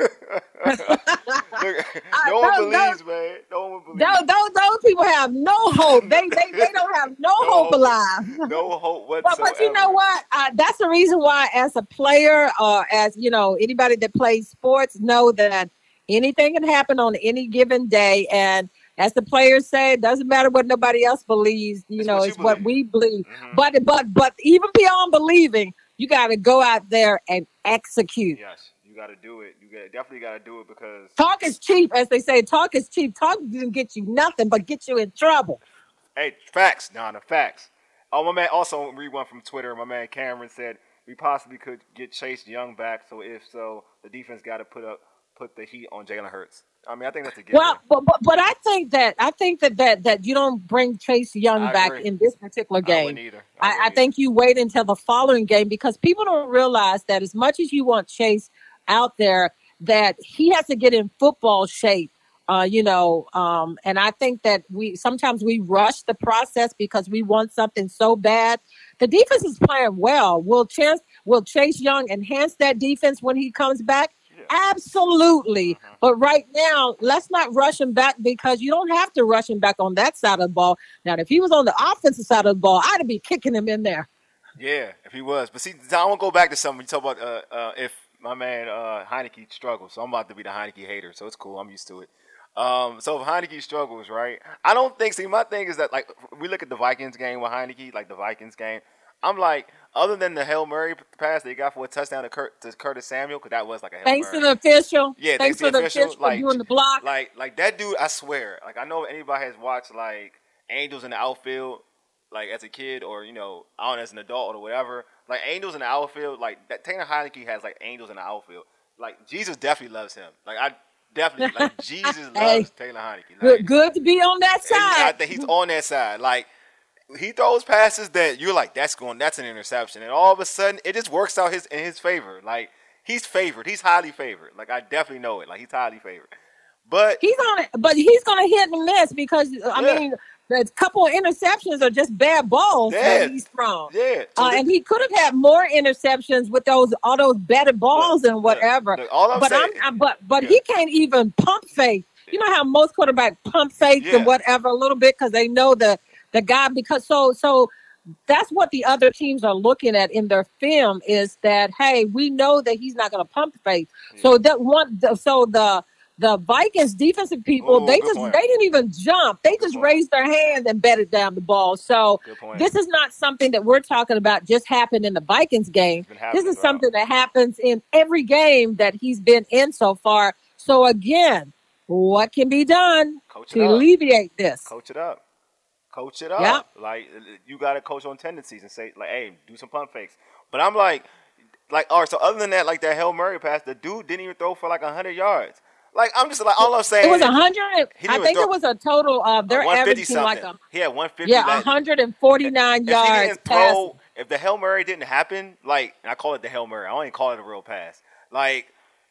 D: I,
C: Look, no one
D: those, those,
C: believes, man. No one believes.
D: those, those, those people have no hope. They, they, they don't have no,
C: no
D: hope
C: hope,
D: alive.
C: no hope
D: But
C: whatsoever.
D: but you know what? Uh, that's the reason why, as a player, or as you know, anybody that plays sports know that anything can happen on any given day. And as the players say, it doesn't matter what nobody else believes. You
C: It's
D: know,
C: what you
D: it's what
C: believe.
D: we believe.
C: Mm-hmm.
D: But but but even beyond believing, you got to go out there and execute.
C: Yes, you got to do it. You got definitely got to do it because
D: Talk is cheap, as they say. Talk is cheap. Talk doesn't get you nothing, but get you in trouble.
C: hey, facts, Donna, facts. Oh, my man. Also, read one from Twitter. My man Cameron said we possibly could get Chase Young back. So if so, the defense got to put up put the heat on Jalen Hurts. I mean, I think that's a given.
D: Well, but, but but I think that I think that, that that you don't bring Chase Young
C: I
D: back
C: agree.
D: in this particular
C: I
D: game.
C: wouldn't either. I,
D: I,
C: wouldn't
D: I
C: either.
D: think you wait until the following game because people don't realize that as much as you want Chase out there, that he has to get in football shape. Uh, you know, um, and I think that we sometimes we rush the process because we want something so bad. The defense is playing well. Will Chase will Chase Young enhance that defense when he comes back?
C: Yeah.
D: Absolutely.
C: Mhm.
D: But right now, let's not rush him back because you don't have to rush him back on that side of the ball. Now, if he was on the offensive side of the ball, I'd be kicking him in there.
C: Yeah, if he was. But see, I want to go back to something. You talk about uh, uh, if my man uh, Heineke struggles. So I'm about to be the Heineke hater. So it's cool. I'm used to it. Um, so if Heineke struggles, right? I don't think. See, my thing is that like we look at the Vikings game with Heineke, like the Vikings game. I'm like, other than the Hail Mary pass that he got for a touchdown to, Kurt, to Curtis Samuel, because that was like a Hail
D: Thanks
C: Mary.
D: to the official.
C: Yeah,
D: Thanks
C: thanks to
D: for
C: the
D: the
C: official.
D: official for
C: Like,
D: doing the block.
C: like, like that dude. I swear. Like, I know if anybody has watched like Angels in the Outfield, like as a kid, or you know, I don't know, as an adult or whatever. Like Angels in the Outfield, like that. Taylor Heineke has like Angels in the Outfield. Like Jesus definitely loves him. Like I definitely like Jesus loves
D: Hey,
C: Taylor Heineke. Like,
D: good, good to be on that
C: and I
D: side.
C: think he's on that side. Like he throws passes that you're like, that's going, that's an interception, and all of a sudden it just works out his in his favor. Like he's favored, he's highly favored. Like I definitely know it. Like he's highly favored. But
D: He's on it, but he's going to hit and miss because I
C: yeah,
D: mean, the couple of interceptions are just bad balls that
C: yeah,
D: he's thrown.
C: yeah. So
D: Uh,
C: the,
D: and he could have had more interceptions with those all those batted
C: look,
D: balls and
C: look,
D: whatever.
C: look. All I'm
D: But I'm
C: saying,
D: I- but but
C: yeah,
D: he can't even pump fake. You know how most quarterbacks pump fakes and
C: yeah,
D: whatever a little bit because they know the the guy because so so that's what the other teams are looking at in their film is that hey we know that he's not going to pump fake.
C: yeah.
D: So that one so the the Vikings defensive people,
C: Oh,
D: they
C: good
D: just
C: point.
D: they didn't even jump. They
C: Good
D: just
C: point.
D: raised their hand and betted down the ball. So
C: Good point.
D: this is not something that we're talking about just happened in the Vikings game.
C: It's been
D: This
C: happening
D: is
C: throughout.
D: something that happens in every game that he's been in so far. So again, what can be done
C: Coach it
D: to
C: up.
D: alleviate this?
C: Coach it up. Coach it
D: Yeah.
C: up. Like you got to coach on tendencies and say like, hey, do some pump fakes. But I'm like, like, all right. So other than that, like that Hail Mary pass, the dude didn't even throw for like a hundred yards. Like I'm just like all I'm saying.
D: It was
C: is
D: a hundred.
C: he didn't
D: I
C: even
D: think
C: throw
D: it was a total of
C: uh,
D: they're
C: one fifty
D: averaging like
C: something.
D: a
C: He had one fifty.
D: yeah,
C: Last,
D: one hundred and forty-nine
C: if he
D: yards
C: didn't
D: passing.
C: throw, if the Hail Mary didn't happen, like and I call it the Hail Mary. I don't even call it a real pass. Like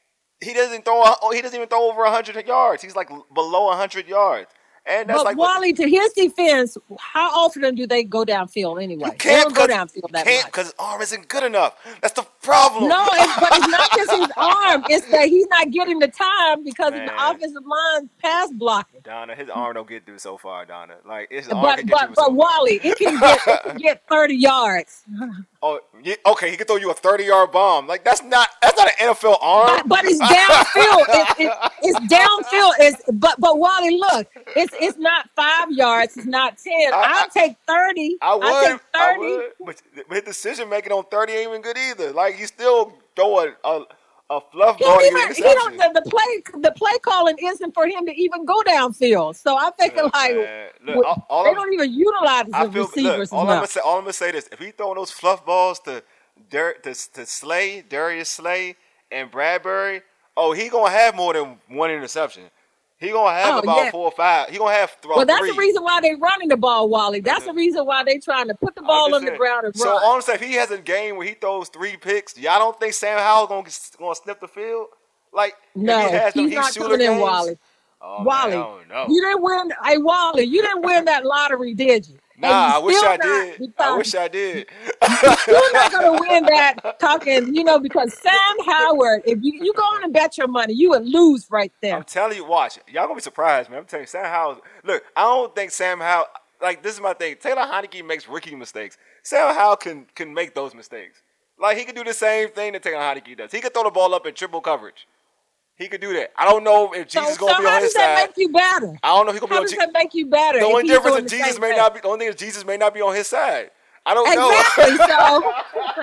C: he doesn't throw. a- He doesn't even throw over a hundred yards. He's like below a hundred yards, and that's
D: But
C: like what
D: Wally, to his defense, how often do they go downfield
C: you
D: anyway? They
C: can't
D: don't go
C: because
D: downfield
C: you
D: that
C: can't
D: much.
C: because his arm isn't good enough. That's the problem.
D: No, it's, but it's not just his arm. It's that he's not getting the time because of the
C: Man,
D: offensive line pass blocking.
C: Donna, his arm don't get through so far, Donna. Like his arm
D: But
C: can get
D: but
C: you
D: but
C: so far.
D: Wally, it can get it can get thirty yards.
C: Oh, yeah, okay, he can throw you a thirty-yard bomb. Like that's not that's not an N F L arm.
D: But but it's downfield. It, it, it's downfield. It's but but Wally, look, it's it's not five yards. It's not ten.
C: I,
D: I'll take thirty.
C: I, I
D: I'll
C: would,
D: take
C: I
D: thirty.
C: would, but, but his decision making on thirty ain't even good either. Like you still throw a a, a fluff
D: He
C: ball
D: don't
C: to get an
D: even he don't
C: interception.
D: the, the play the play calling isn't for him to even go downfield. So I think
C: Look,
D: like
C: man, look,
D: w-
C: all, all
D: they
C: I'm,
D: don't even utilize
C: I
D: the
C: feel look.
D: receivers
C: All I'm gonna
D: enough.
C: say, all I'm gonna say this: if he throwing those fluff balls to Dar- to, to Slay, Darius Slay, and Bradbury, oh, he gonna have more than one interception. He gonna have
D: Oh
C: about
D: yeah.
C: four or five. He gonna have
D: Well,
C: about
D: that's the
C: three.
D: reason why they running the ball, Wally. That's the
C: Mhm.
D: reason why they trying to put the
C: I'm
D: ball
C: just
D: on the
C: saying.
D: ground and
C: So
D: run.
C: all I'm saying, if he has a game where he throws three picks, y'all don't think Sam Howell gonna gonna sniff the field? Like if he
D: No,
C: has them
D: he's
C: heat
D: not
C: shooter
D: coming in,
C: games.
D: Wally.
C: Oh man, I
D: Wally,
C: don't know.
D: you didn't win. Hey, Wally, you didn't win that lottery, did you?
C: Nah,
D: and you
C: I wish
D: still
C: I
D: not
C: did. I
D: because
C: wish I did.
D: you're still not going to win that talking, you know, because Sam Howard, if you, you go on and bet your money, you would lose right
C: I'm
D: there.
C: telling you, watch. Y'all gonna be surprised, man. I'm telling you, Sam Howell. Look, I don't think Sam Howell. Like, this is my thing. Taylor Heineke makes rookie mistakes. Sam Howell can can make those mistakes. Like, he can do the same thing that Taylor Heineke does. He can throw the ball up in triple coverage. He could do that. I don't know if
D: So,
C: Jesus
D: so
C: gonna be on
D: how
C: his
D: does that
C: side.
D: make you better?
C: I don't know if he gonna be
D: How
C: on.
D: does
C: Je-
D: that make you better
C: the
D: if
C: only
D: he's
C: difference
D: doing
C: is
D: the
C: Jesus
D: same
C: may
D: thing?
C: not be. The only thing is Jesus may not be on his side. I don't know.
D: Exactly. So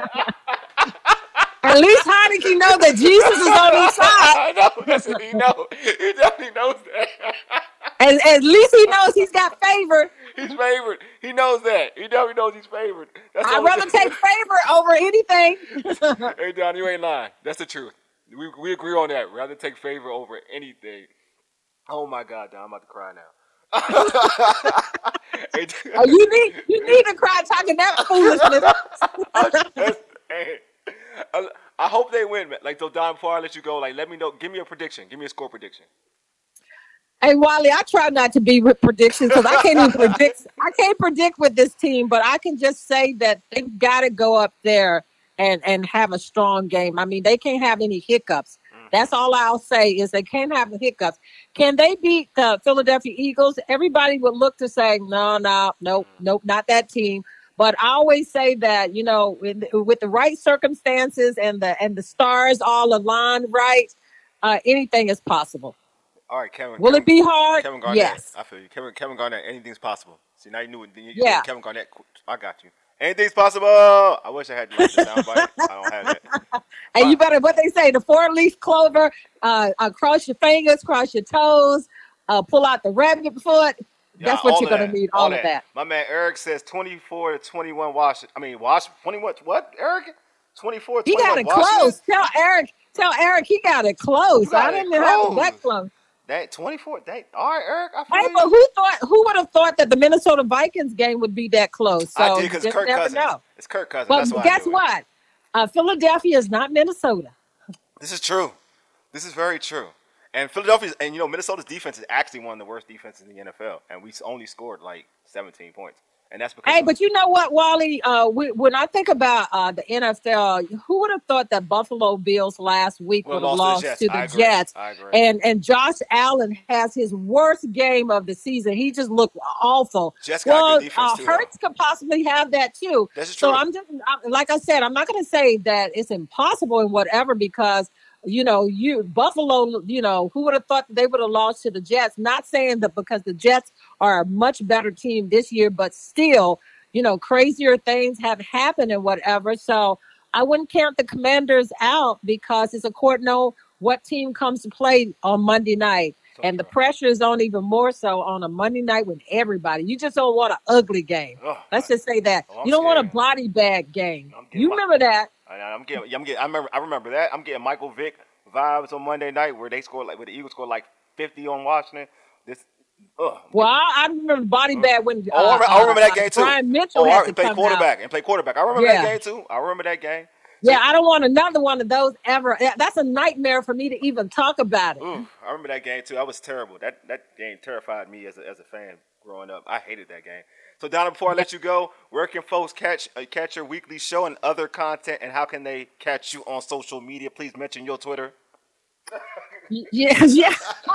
D: at least Heineke know that Jesus is on his side.
C: I know. That's what he knows. He definitely knows that.
D: And at least he knows he's got favor.
C: He's favored. He knows that. He definitely knows he's favored. That's the
D: I'd
C: only
D: rather
C: thing.
D: take favor over anything.
C: Hey, Don, you ain't lying. That's the truth. We we agree on that. Rather take favor over anything. Oh my God, Don, I'm about to cry now. Hey,
D: Oh, you need you need to cry talking that foolishness.
C: I, that's- hey, I, I hope they win, man. Like, so Don, before I let you go, like, let me know. Give me a prediction. Give me a score prediction.
D: Hey Wally, I try not to be with predictions because I can't even predict. I can't predict with this team, but I can just say that they've got to go up there and and have a strong game. I mean, they can't have any hiccups. That's all I'll say is they can't have the hiccups. Can they beat the Philadelphia Eagles? Everybody would look to say, no, no, nope, nope, not that team. But I always say that, you know, with, with the right circumstances and the and the stars all aligned right, uh, anything is possible.
C: All right, Kevin.
D: Will it
C: Kevin,
D: be hard?
C: Kevin Garnett.
D: Yes.
C: I feel you. Kevin, Kevin Garnett. Anything's possible. See, now you knew it. You, you
D: Yeah.
C: Kevin Garnett. I got you. Anything's possible. I wish I had the soundbite. I don't have it.
D: And you better, what they say, the four leaf clover, uh, uh, cross your fingers, cross your toes, uh, pull out the rabbit foot.
C: Yeah,
D: That's what
C: all
D: you're
C: of
D: going to
C: that.
D: need,
C: All
D: all of that.
C: My man Eric says twenty-four to twenty-one Washington. I mean, Washington. twenty-one. What, Eric? twenty-four,
D: He got
C: twenty-one
D: it
C: Washington?
D: close. Tell Eric, tell Eric he got it close.
C: You got
D: I
C: it
D: didn't have it
C: close.
D: that close.
C: That twenty-four. That, all right, Eric. I
D: Hey,
C: feel
D: but
C: you.
D: who thought? Who would have thought that the Minnesota Vikings game would be that close? So
C: I did
D: you
C: because
D: just
C: Kirk
D: never
C: Cousins.
D: know.
C: It's Kirk Cousins.
D: But
C: That's why
D: guess
C: I knew
D: what? Uh, Philadelphia is not Minnesota.
C: It. This is true. This is very true. And Philadelphia's and you know Minnesota's defense is actually one of the worst defenses in the N F L, and we only scored like seventeen points, and that's because
D: Hey,
C: of,
D: but you know what, Wally? Uh, we, when I think about uh, the N F L, who would have thought that Buffalo Bills last week
C: well,
D: would have
C: lost
D: lost
C: to the Jets.
D: to the
C: I agree.
D: Jets?
C: I agree.
D: And and Josh Allen has his worst game of the season. He just looked awful.
C: Jets got
D: Well,
C: good defense
D: uh,
C: too.
D: Hurts
C: Though.
D: could possibly have that too.
C: That's
D: So
C: true.
D: I'm just I, like I said, I'm not going to say that it's impossible and whatever because you know you Buffalo. You know who would have thought that they would have lost to the Jets? Not saying that because the Jets are a much better team this year, but still you know, crazier things have happened and whatever. So I wouldn't count the Commanders out because it's according to what team comes to play on Monday night.
C: So
D: and
C: true.
D: the pressure is on even more so on a Monday night with everybody. You just don't want an ugly game.
C: Oh,
D: Let's
C: I,
D: just say that.
C: oh,
D: you don't want a
C: scared.
D: body bag game. You
C: my,
D: remember that.
C: I, I'm getting, I'm getting, I remember, I remember that. I'm getting Michael Vick vibes on Monday night where they scored like, where the Eagles scored like fifty on Washington. This, ugh.
D: Well, I, I remember body bag when uh,
C: oh, I remember, I remember that
D: uh,
C: game too.
D: Brian Mitchell
C: oh,
D: had
C: I
D: to
C: play
D: come
C: quarterback
D: out.
C: and play quarterback. I remember
D: Yeah.
C: that game too. I remember that game.
D: Yeah, I don't want another one of those ever. That's a nightmare for me to even talk about it.
C: Ooh, I remember that game too. That was terrible. That that game terrified me as a, as a fan growing up. I hated that game. So Donna, before I let you go, where can folks catch uh, catch your weekly show and other content, and how can they catch you on social media? Please mention your Twitter.
D: Yeah, yeah.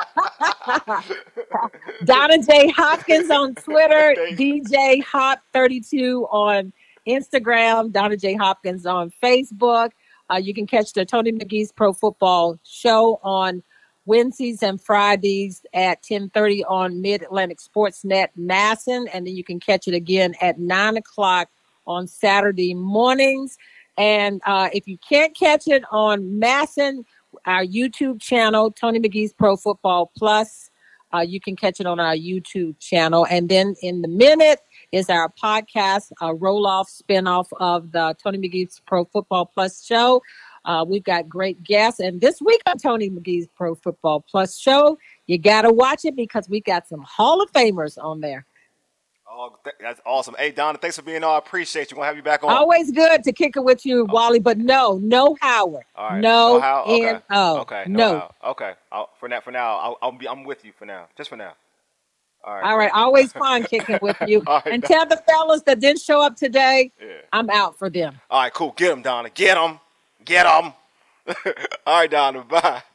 D: Donna J. Hopkins on Twitter, D J Hop thirty-two on Instagram, Donna J. Hopkins on Facebook. Uh, you can catch the Tony McGee's Pro Football Show on Wednesdays and Fridays at ten thirty on Mid-Atlantic Sportsnet Masson, and then you can catch it again at nine o'clock on Saturday mornings. And uh, if you can't catch it on Masson, our YouTube channel, Tony McGee's Pro Football Plus. Uh, you can catch it on our YouTube channel. And then in the minute is our podcast, a roll-off spinoff of the Tony McGee's Pro Football Plus show. Uh, we've got great guests. And this week on Tony McGee's Pro Football Plus show, you got to watch it because we got some Hall of Famers on there.
C: Oh, th- that's awesome. Hey, Donna, thanks for being on. I appreciate you. We're going to have you back on.
D: Always good to kick it with you, Wally, but no, no Howard.
C: All right.
D: No,
C: no how? Okay.
D: N O.
C: Okay.
D: No.
C: no how. Okay. I'll, for now, for now, I'll, I'll be. I'm with you for now. Just for now. All right,
D: All right.
C: man.
D: Always fun kicking with you.
C: All right,
D: And
C: Don-
D: tell the fellas that didn't show up today,
C: yeah.
D: I'm out for them.
C: All right, cool. Get him, Donna. Get him. Get him. All right, Donna. Bye.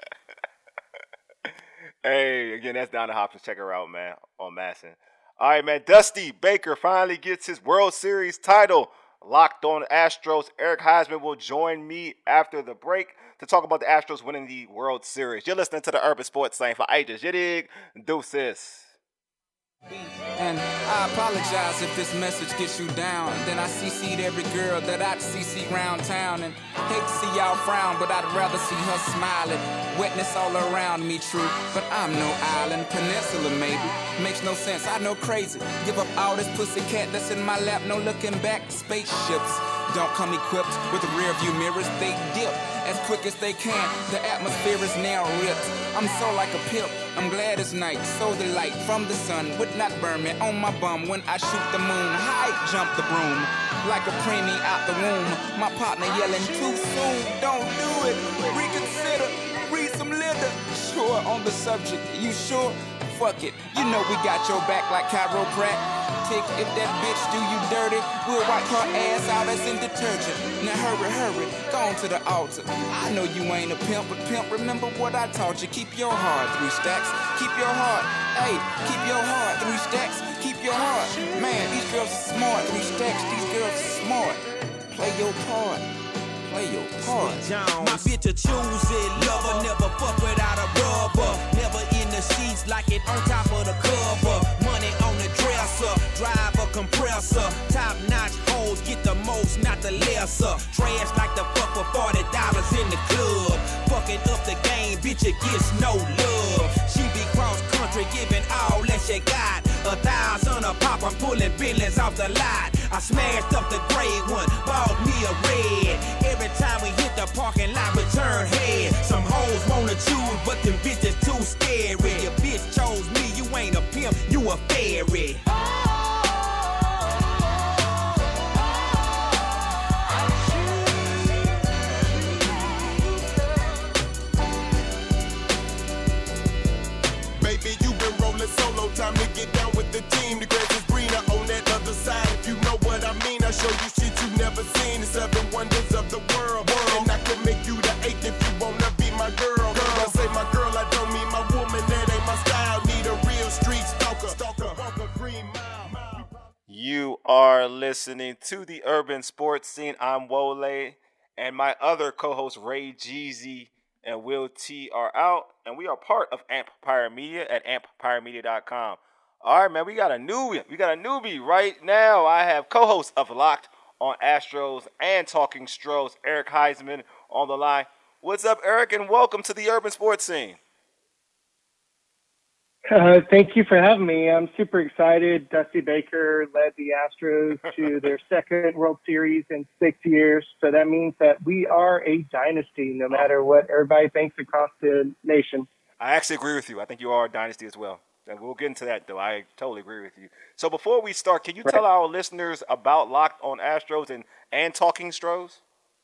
C: Hey, again, that's Donna Hopkins. Check her out, man, on Masson. All right, man. Dusty Baker finally gets his World Series title. Locked on Astros. Eric Heisman will join me after the break to talk about the Astros winning the World Series. You're listening to the Urban Sports Slang for Ages. You dig? Deuces.
A: And I apologize if this message gets you down. Then I C C'd every girl that I'd C C round town. And hate to see y'all frown, but I'd rather see her smiling. Wetness all around me, true, but I'm no island. Peninsula, maybe. Makes no sense, I know crazy. Give up all this pussy cat that's in my lap, no looking back. Spaceships don't come equipped with rear view mirrors, they dip as quick as they can. The atmosphere is now ripped. I'm so like a pimp. I'm glad it's night. So the light from the sun would not burn me on my bum when I shoot the moon. High jump the broom like a preemie out the womb. My partner yelling too soon. Don't do it. Reconsider. Read some litter. Sure on the subject. You sure? Fuck it. You know we got your back like chiropractic. If that bitch do you dirty, we'll wipe her ass out as in detergent. Now hurry, hurry, go on to the altar. I know you ain't a pimp, but pimp, remember what I taught you. Keep your heart, three stacks. Keep your heart, hey, keep your heart, three stacks. Keep your heart. Man, these girls are smart, three stacks. These girls are smart. Play your part. Play your part.
E: My bitch a choose it, lover. Never fuck without a rubber. Never in the sheets like it on top of the cover. Money on the dresser, drive a compressor. Top notch hoes get the most, not the lesser. Trash like the fuck for forty dollars in the club. Fucking up the game, bitch, it gets no love. She be cross country, giving all that she got. A thousand a pop, I'm pulling billions off the lot. I smashed up the gray one, bought me a red. Every time we hit the parking lot, we turn head. Some hoes wanna choose, but them bitches too scary. Your bitch chose me, you ain't a pimp, you a fairy.
F: Baby, you been rolling solo, time to get down with the team. The grass is greener on that other side. If you know what I mean, I show you shit you never seen. The seven wonders of the world. And I can make you the eighth if you wanna be my girl. When I say my girl, I don't mean my woman. That ain't my style. Need a real street stalker. Stalker, walker, green mile, mile.
C: You are listening to the Urban Sports Scene. I'm Wole, and my other co-hosts Ray Jeezy and Will T are out, and we are part of Empire Media at empire media dot com. All right, man, we got a newbie. We got a newbie right now. I have co-host of Locked on Astros and Talking Stros, Eric Heisman, on the line. What's up, Eric, and welcome to the Urban Sports Scene.
G: Uh, thank you for having me. I'm super excited. Dusty Baker led the Astros to their second World Series in six years. So that means that we are a dynasty, no matter what everybody thinks across the nation.
C: I actually agree with you. I think you are a dynasty as well. And we'll get into that, though. I totally agree with you. So before we start, can you
G: Right.
C: tell our listeners about Locked on Astros and, and Talking Stros?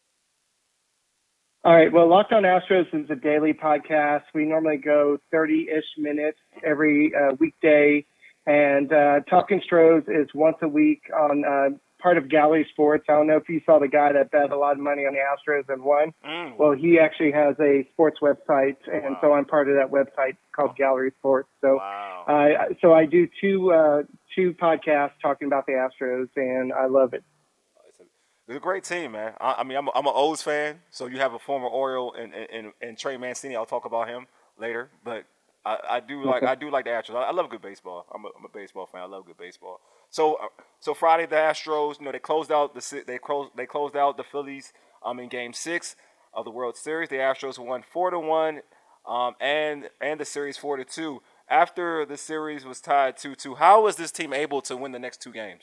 G: All right. Well, Locked on Astros is a daily podcast. We normally go thirty-ish minutes every uh, weekday. And uh, Talking Stros is once a week on uh, part of Gallery Sports. I don't know if you saw the guy that bet a lot of money on the Astros and won.
C: Mm.
G: Well, he actually has a sports website, and
C: Wow.
G: so I'm part of that website called Gallery Sports. So,
C: Wow.
G: uh, so I do two uh, two podcasts talking about the Astros, and I love it.
C: It's a, it's a great team, man. I, I mean, I'm, a, I'm an O's fan, so you have a former Oriole and, and, and Trey Mancini. I'll talk about him later, but I, I do like
G: Okay.
C: I do like the Astros. I, I love good baseball. I'm a, I'm a baseball fan. I love good baseball. So uh, so Friday the Astros, you know, they closed out the si- they closed they closed out the Phillies um in Game Six of the World Series. The Astros won four to one, um and and the series four to two. After the series was tied two two, how was this team able to win the next two games?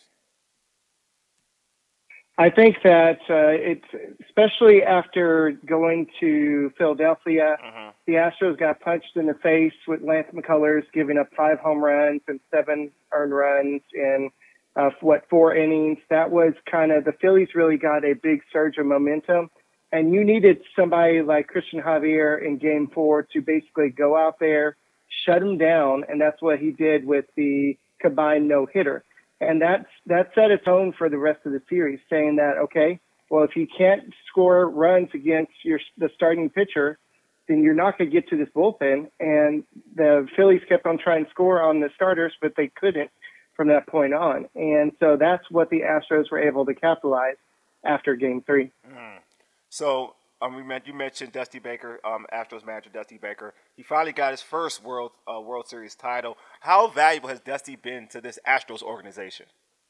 G: I think that uh, it's especially after going to Philadelphia,
C: Mm-hmm.
G: the Astros got punched in the face with Lance McCullers giving up five home runs and seven earned runs in uh, what four innings. That was kind of the Phillies really got a big surge of momentum, and you needed somebody like Christian Javier in Game Four to basically go out there, shut him down, and that's what he did with the combined no-hitter. And that's, that set a tone for the rest of the series, saying that, okay, well, if you can't score runs against your the starting pitcher, then you're not going to get to this bullpen. And the Phillies kept on trying to score on the starters, but they couldn't from that point on. And so that's what the Astros were able to capitalize after Game Three.
C: Mm. So um, we met, you mentioned Dusty Baker, um, Astros manager Dusty Baker. He finally got his first World uh, World Series title. How valuable has Dusty been to this Astros organization?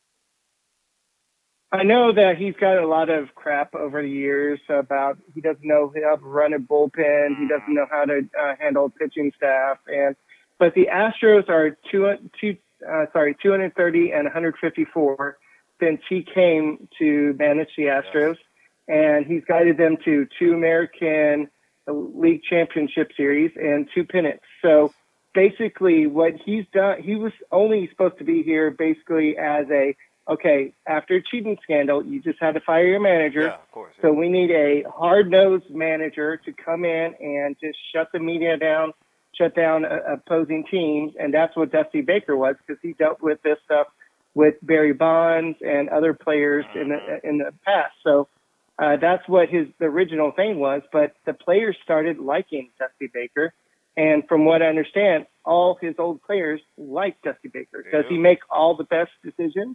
G: I know that he's got a lot of crap over the years about he doesn't know how to run a bullpen, he doesn't know how to uh, handle pitching staff, and but the Astros are two, two uh, sorry two hundred thirty and one hundred fifty-four since he came to manage the Astros, and he's guided them to two American League Championship Series and two pennants. So basically, what he's done, he was only supposed to be here basically as a okay, after a cheating scandal, you just had to fire your manager.
C: Yeah, of course. Yeah.
G: So we need a hard-nosed manager to come in and just shut the media down, shut down uh, opposing teams, and that's what Dusty Baker was, because he dealt with this stuff with Barry Bonds and other players mm-hmm. in the in the past. So uh, that's what his the original thing was. But the players started liking Dusty Baker, and from what I understand, all his old players like Dusty Baker.
C: Yeah.
G: Does he make all the best decisions?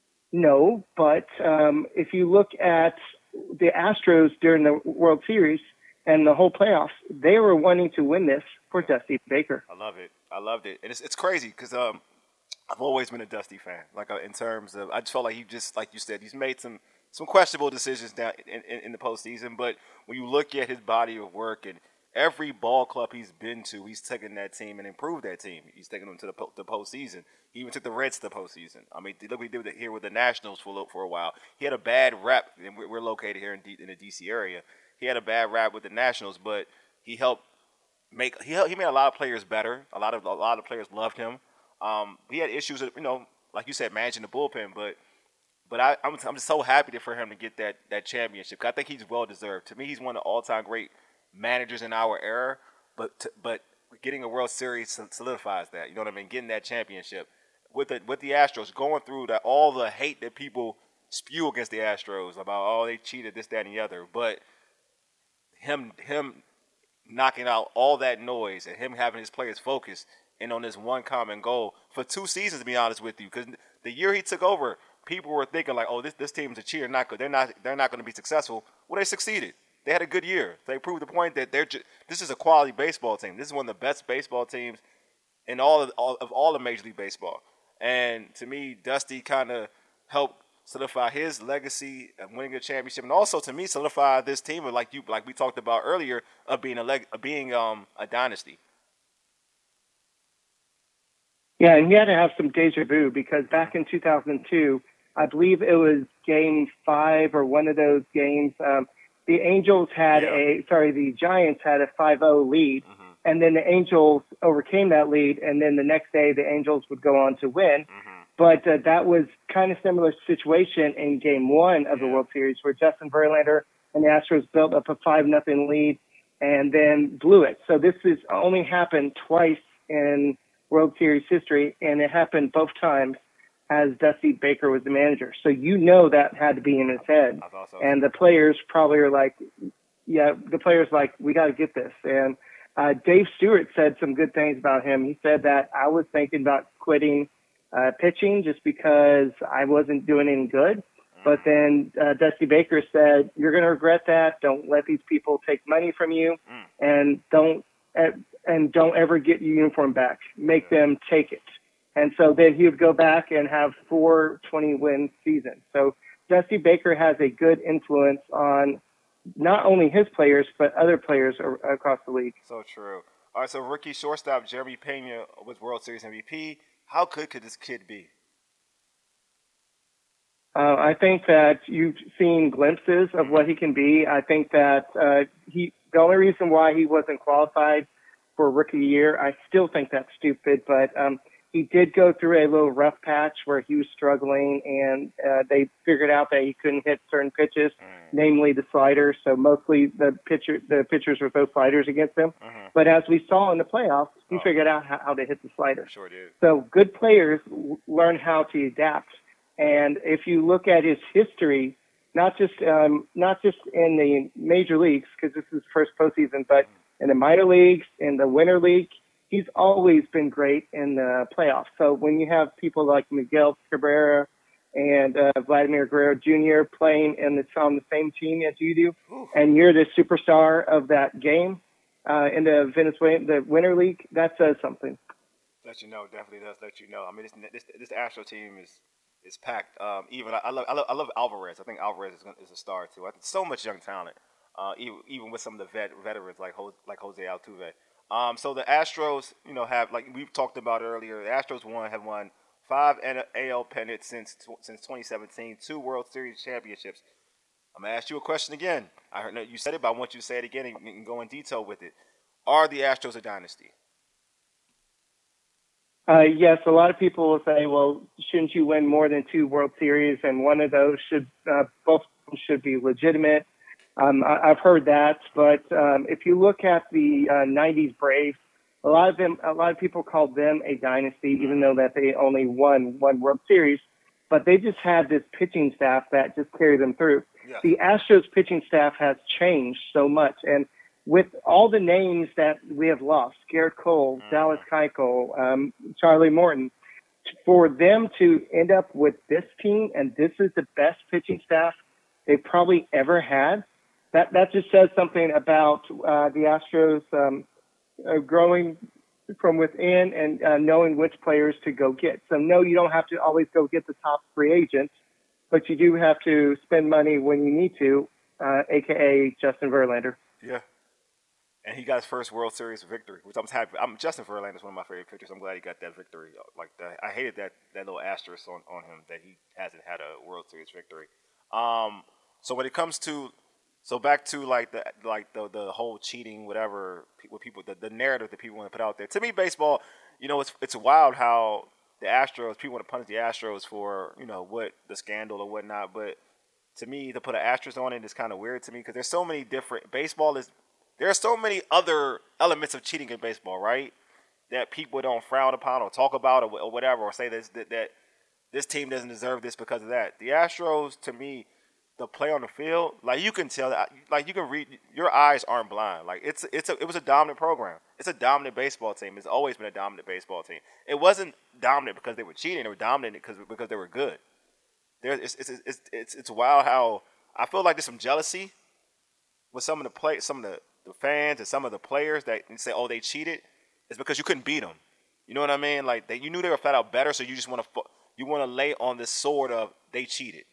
G: No, but um, if you look at the Astros during the World Series and the whole playoffs, they were wanting to win this for Dusty Baker.
C: I love it. I loved it. And it's it's crazy because um, I've always been a Dusty fan. Like uh, in terms of, I just felt like he just, like you said, he's made some, some questionable decisions down in, in, in the postseason. But when you look at his body of work and every ball club he's been to, he's taken that team and improved that team. He's taken them to the, the postseason. He even took the Reds to the postseason. I mean, look what he did here with the Nationals for, for a while. He had a bad rap, and we're located here in, D, in the D C area. He had a bad rap with the Nationals, but he helped make he helped, he made a lot of players better. A lot of a lot of players loved him. Um, he had issues, you know, like you said, managing the bullpen, but but I, I'm I'm just so happy for him to get that that championship. I think he's well deserved. To me, he's one of the all time great managers in our era, but to, but getting a World Series solidifies that. You know what I mean? Getting that championship with the with the Astros, going through that all the hate that people spew against the Astros about, oh, they cheated, this, that, and the other, but him him knocking out all that noise and him having his players focused in on this one common goal for two seasons, to be honest with you, because the year he took over, people were thinking like, oh, this this team's a cheater, not good. They're not they're not going to be successful. Well, they succeeded. They had a good year. They proved the point that they're just, this is a quality baseball team. This is one of the best baseball teams in all of all of, all of Major League Baseball. And to me, Dusty kind of helped solidify his legacy of winning a championship, and also to me solidify this team of, like you like we talked about earlier, of being a leg, of being um a dynasty.
G: Yeah, and he had to have some deja vu because back in two thousand two, I believe it was Game Five or one of those games. Um, the Angels had
C: yeah.
G: a sorry, the Giants had a five oh lead, mm-hmm. and then the Angels overcame that lead, and then the next day the Angels would go on to win. Mm-hmm. But uh, that was kind of similar situation in Game One of yeah. the World Series, where Justin Verlander and the Astros built up a five nothing lead and then blew it. So this has only happened twice in World Series history, and it happened both times as Dusty Baker was the manager. So you know that had to be in his head.
C: Awesome.
G: And the players probably are like, yeah, the players like, we got to get this. And uh, Dave Stewart said some good things about him. He said that I was thinking about quitting uh, pitching just because I wasn't doing any good. But then uh, Dusty Baker said, you're going to regret that. Don't let these people take money from you, mm. and don't uh, and don't ever get your uniform back. Make yeah. them take it. And so then he would go back and have four twenty-win seasons. So Dusty Baker has a good influence on not only his players, but other players across the league.
C: So true. All right, so rookie shortstop Jeremy Pena was World Series M V P. How good could this kid be?
G: Uh, I think that you've seen glimpses of what he can be. I think that uh, he the only reason why he wasn't qualified for Rookie of the Year, I still think that's stupid, but um, he did go through a little rough patch where he was struggling, and uh, they figured out that he couldn't hit certain pitches, mm. namely the sliders. So mostly the pitcher, the pitchers were those sliders against him. Mm-hmm. But as we saw in the playoffs, he oh. figured out how, how to hit the slider.
C: Sure did.
G: So good players w- learn how to adapt. And if you look at his history, not just um, not just in the major leagues, because this is his first postseason, but in the minor leagues, in the winter league, he's always been great in the playoffs. So when you have people like Miguel Cabrera and uh, Vladimir Guerrero Junior playing in the, on the same team as you do, Ooh. and you're the superstar of that game uh, in the Venezuela, the Winter League, that says something.
C: Let you know, definitely does let you know. I mean, this this, this Astro team is is packed. Um, even I, I love I love I love Alvarez. I think Alvarez is, is a star too. I think so much young talent. Uh, even even with some of the vet, veterans like Jose, like Jose Altuve. Um, so the Astros, you know, have, like we've talked about earlier, the Astros won have won five A L pennants since since twenty seventeen, two World Series championships. I'm gonna ask you a question again. I heard you said it, but I want you to say it again and, and go in detail with it. Are the Astros a dynasty?
G: Uh, yes, a lot of people will say, "Well, shouldn't you win more than two World Series?" And one of those should, uh, both of them should be legitimate. Um, I, I've heard that, but um, if you look at the uh, nineties Braves, a lot of them, a lot of people called them a dynasty, even though that they only won one World Series. But they just had this pitching staff that just carried them through. Yeah. The Astros pitching staff has changed so much, and with all the names that we have lost, Garrett Cole, mm-hmm. Dallas Keuchel, um, Charlie Morton, for them to end up with this team, and this is the best pitching staff they've probably ever had. That that just says something about uh, the Astros um, uh, growing from within and uh, knowing which players to go get. So, no, you don't have to always go get the top free agents, but you do have to spend money when you need to, uh, a k a. Justin Verlander.
C: Yeah. And he got his first World Series victory, which I'm happy. I'm Justin Verlander is one of my favorite pitchers. I'm glad he got that victory. Like that, I hated that, that little asterisk on, on him that he hasn't had a World Series victory. Um, so when it comes to So back to like the like the the whole cheating, whatever, what people the, the narrative that people want to put out there. To me, baseball, you know, it's it's wild how the Astros people want to punish the Astros for you know what the scandal or whatnot. But to me, to put an asterisk on it is kind of weird to me because there's so many different baseball is there are so many other elements of cheating in baseball, right? That people don't frown upon or talk about or, or whatever, or say this, that that this team doesn't deserve this because of that. The Astros, to me. The play on the field, like you can tell that, like you can read, your eyes aren't blind. Like it's it's a, it was a dominant program. It's a dominant baseball team. It's always been a dominant baseball team. It wasn't dominant because they were cheating. They were dominant because because they were good. There, it's it's it's it's it's wild how I feel like there's some jealousy with some of the play, some of the, the fans and some of the players that say, oh, they cheated. It's because you couldn't beat them. You know what I mean? Like they, you knew they were flat out better, so you just want to you want to lay on this sword of they cheated.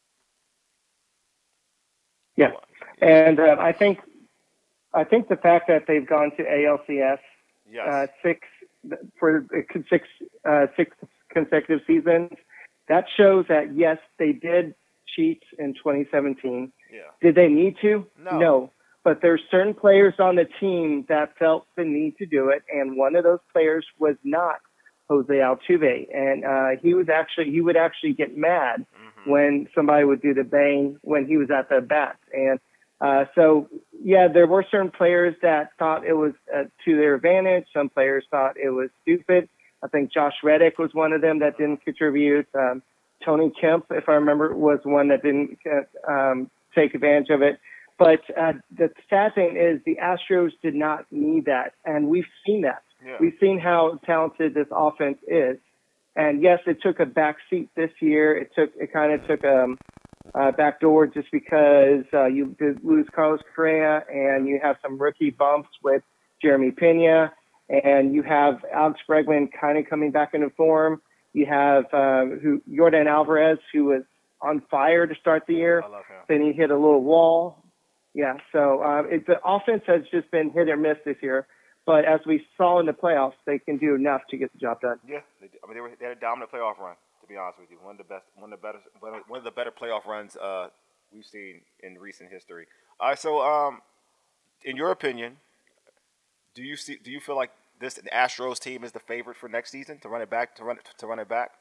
G: Yeah, and uh, I think I think the fact that they've gone to A L C S
C: yes.
G: uh, six for six uh, six consecutive seasons, that shows that yes, they did cheat in twenty seventeen.
C: Yeah.
G: Did they need to?
C: No.
G: No. But there's certain players on the team that felt the need to do it, and one of those players was not Jose Altuve, and uh, he was actually he would actually get mad mm-hmm. when somebody would do the bang when he was at the bat, and uh, so yeah, there were certain players that thought it was uh, to their advantage. Some players thought it was stupid. I think Josh Reddick was one of them that didn't contribute. Um, Tony Kemp, if I remember, was one that didn't uh, um, take advantage of it. But uh, the sad thing is the Astros did not need that, and we've seen that.
C: Yeah.
G: We've seen how talented this offense is. And yes, it took a back seat this year. It took it kind of took a, a back door just because uh, you did lose Carlos Correa, and you have some rookie bumps with Jeremy Pena, and you have Alex Bregman kind of coming back into form. You have uh, who Jordan Alvarez, who was on fire to start the year.
C: I love him.
G: Then he hit a little wall. Yeah, so uh, it, the offense has just been hit or miss this year. But as we saw in the playoffs, they can do enough to get the job done.
C: Yeah, they, I mean they, were, they had a dominant playoff run. To be honest with you, one of the best, one of the better, one of the better playoff runs uh, we've seen in recent history. All right, so um, in your opinion, do you see? Do you feel like this Astros team is the favorite for next season to run it back to run it to run it back?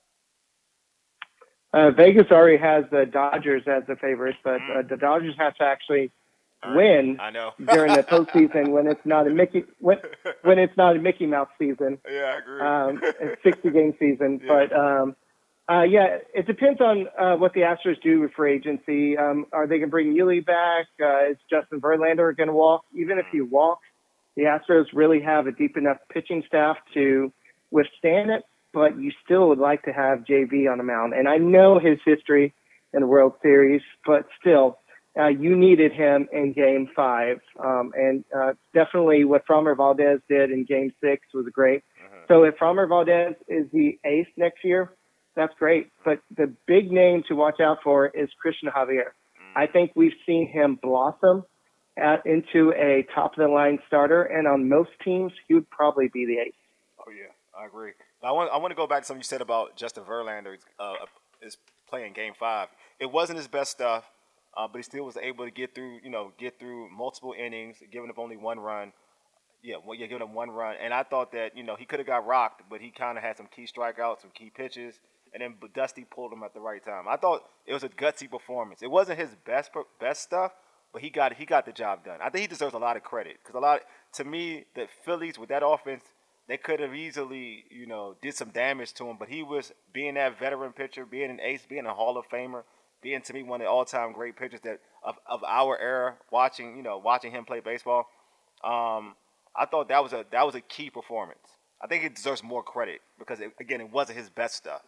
G: Uh, Vegas already has the Dodgers as the favorite, but uh, the Dodgers have to actually win
C: I know.
G: during the postseason when it's not a Mickey when, when it's not a Mickey Mouse season.
C: Yeah, I agree.
G: Um, it's sixty game season,
C: Yeah.
G: but um, uh, yeah, it depends on uh, what the Astros do with free agency. Um, are they going to bring Yuli back? Uh, is Justin Verlander going to walk? Even if he walks, the Astros really have a deep enough pitching staff to withstand it. But you still would like to have J V on the mound. And I know his history in the World Series, but still, uh, you needed him in Game Five. Um, and uh, definitely what Framber Valdez did in Game Six was great.
C: Uh-huh.
G: So if Framber Valdez is the ace next year, that's great. But the big name to watch out for is Christian Javier.
C: Mm.
G: I think we've seen him blossom at, into a top-of-the-line starter, and on most teams, he would probably be the ace.
C: Oh yeah, I agree. I want I want to go back to something you said about Justin Verlander uh, is playing Game Five. It wasn't his best stuff, uh, but he still was able to get through. You know, get through multiple innings, giving up only one run. Yeah, well, yeah, giving up one run. And I thought that you know he could have got rocked, but he kind of had some key strikeouts, some key pitches, and then Dusty pulled him at the right time. I thought it was a gutsy performance. It wasn't his best best stuff, but he got he got the job done. I think he deserves a lot of credit because a lot to me the Phillies with that offense. They could have easily, you know, did some damage to him, but he was being that veteran pitcher, being an ace, being a Hall of Famer, being to me one of the all-time great pitchers that of, of our era. Watching, you know, watching him play baseball, um, I thought that was a that was a key performance. I think he deserves more credit because it, again, it wasn't his best stuff.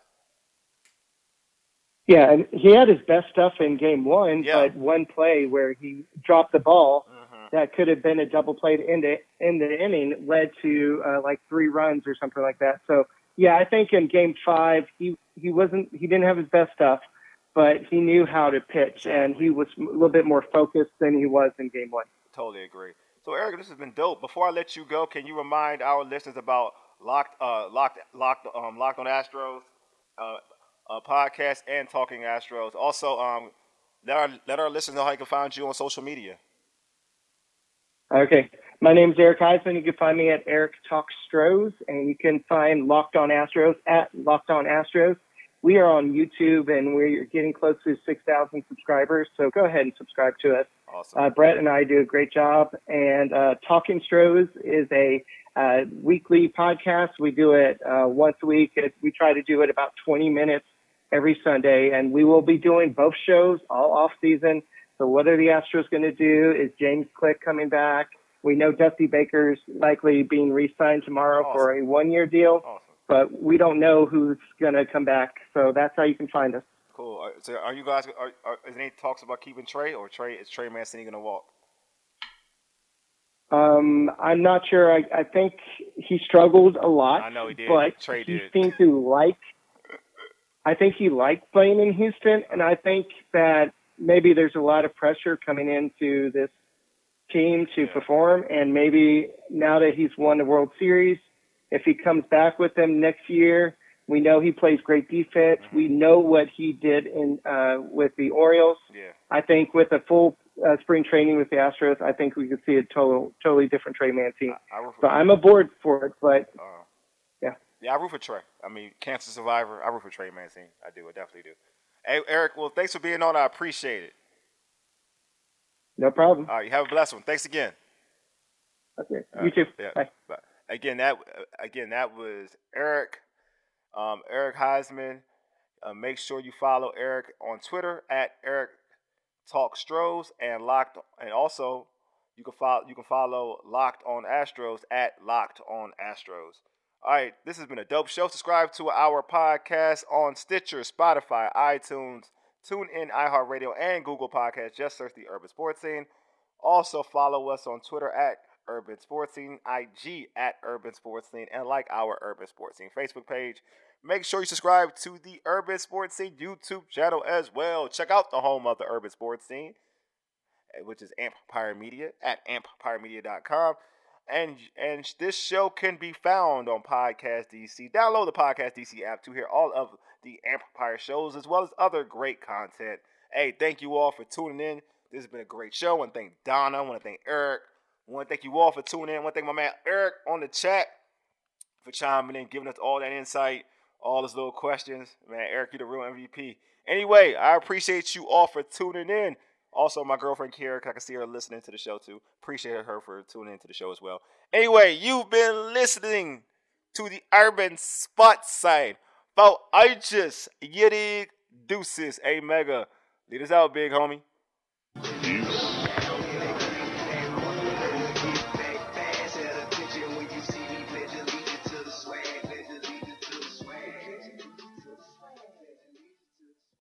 G: Yeah, and he had his best stuff in Game One,
C: Yeah.
G: but one play where he dropped the ball.
C: Mm-hmm.
G: That could have been a double play to end it in the inning led to uh, like three runs or something like that. So yeah, I think in Game Five he he wasn't he didn't have his best stuff, but he knew how to pitch and he was a little bit more focused than he was in Game One.
C: Totally agree. So Eric, this has been dope. Before I let you go, can you remind our listeners about locked uh, locked locked um, locked on Astros uh, uh, podcast and Talking Astros? Also, um, let our let our listeners know how you can find you on social media.
G: Okay. My name is Eric Heisman. You can find me at Eric Talk Stros, and you can find Locked On Astros at Locked On Astros. We are on YouTube, and we're getting close to six thousand subscribers, so go ahead and subscribe to us.
C: Awesome.
G: Uh, Brett and I do a great job, and uh, Talking Stros is a uh, weekly podcast. We do it uh, once a week. We try to do it about twenty minutes every Sunday, and we will be doing both shows all off season. So what are the Astros going to do? Is James Click coming back? We know Dusty Baker's likely being re-signed tomorrow
C: Awesome.
G: for a one-year deal,
C: Awesome.
G: but we don't know who's going to come back. So that's how you can find us.
C: Cool. Uh, So are you guys, are, are, is there any talks about keeping Trey, or Trey, is Trey Mancini going to walk?
G: Um, I'm not sure. I, I think he struggled a lot.
C: I know he did.
G: But
C: Trey
G: he
C: did.
G: seemed to like, I think he liked playing in Houston, and I think that maybe there's a lot of pressure coming into this team to perform, and maybe now that he's won the World Series, if he comes back with them next year, we know he plays great defense.
C: Mm-hmm.
G: We know what he did in uh, with the Orioles.
C: Yeah.
G: I think with a full uh, spring training with the Astros, I think we could see a total, totally different Trey Mancini.
C: I, I root for,
G: So I'm aboard for it, but
C: uh,
G: yeah.
C: Yeah, I root for Trey. I mean, cancer survivor, I root for Trey Mancini. I do. I definitely do. Hey, Eric, well, thanks for being on. I appreciate it.
G: No problem.
C: All right, you have a blessed one. Thanks again.
G: Okay,
C: All
G: you
C: right,
G: too.
C: Yeah,
G: Bye.
C: bye. Again, that again that was Eric, um, Eric Heisman. Uh, make sure you follow Eric on Twitter at Eric Talk Stros and Locked, and also you can follow you can follow Locked on Astros at Locked on Astros. All right, this has been a dope show. Subscribe to our podcast on Stitcher, Spotify, iTunes, TuneIn, iHeartRadio, and Google Podcasts. Just search the Urban Sports Scene. Also follow us on Twitter at Urban Sports Scene, I G at Urban Sports Scene, and like our Urban Sports Scene Facebook page. Make sure you subscribe to the Urban Sports Scene YouTube channel as well. Check out the home of the Urban Sports Scene, which is Empire Media at empire media dot com. And and this show can be found on Podcast D C. Download the Podcast D C app to hear all of the Empire shows as well as other great content. Hey, thank you all for tuning in. This has been a great show. I want to thank Donna. I want to thank Eric. I want to thank you all for tuning in. I want to thank my man Eric on the chat for chiming in, giving us all that insight, all those little questions. Man, Eric, you're the real M V P. Anyway, I appreciate you all for tuning in. Also, my girlfriend, Kara, I can see her listening to the show, too. Appreciate her for tuning into the show as well. Anyway, you've been listening to the Urban Spot Side. For I just, you dig, deuces, a mega. Lead us out, big homie.
H: Peace.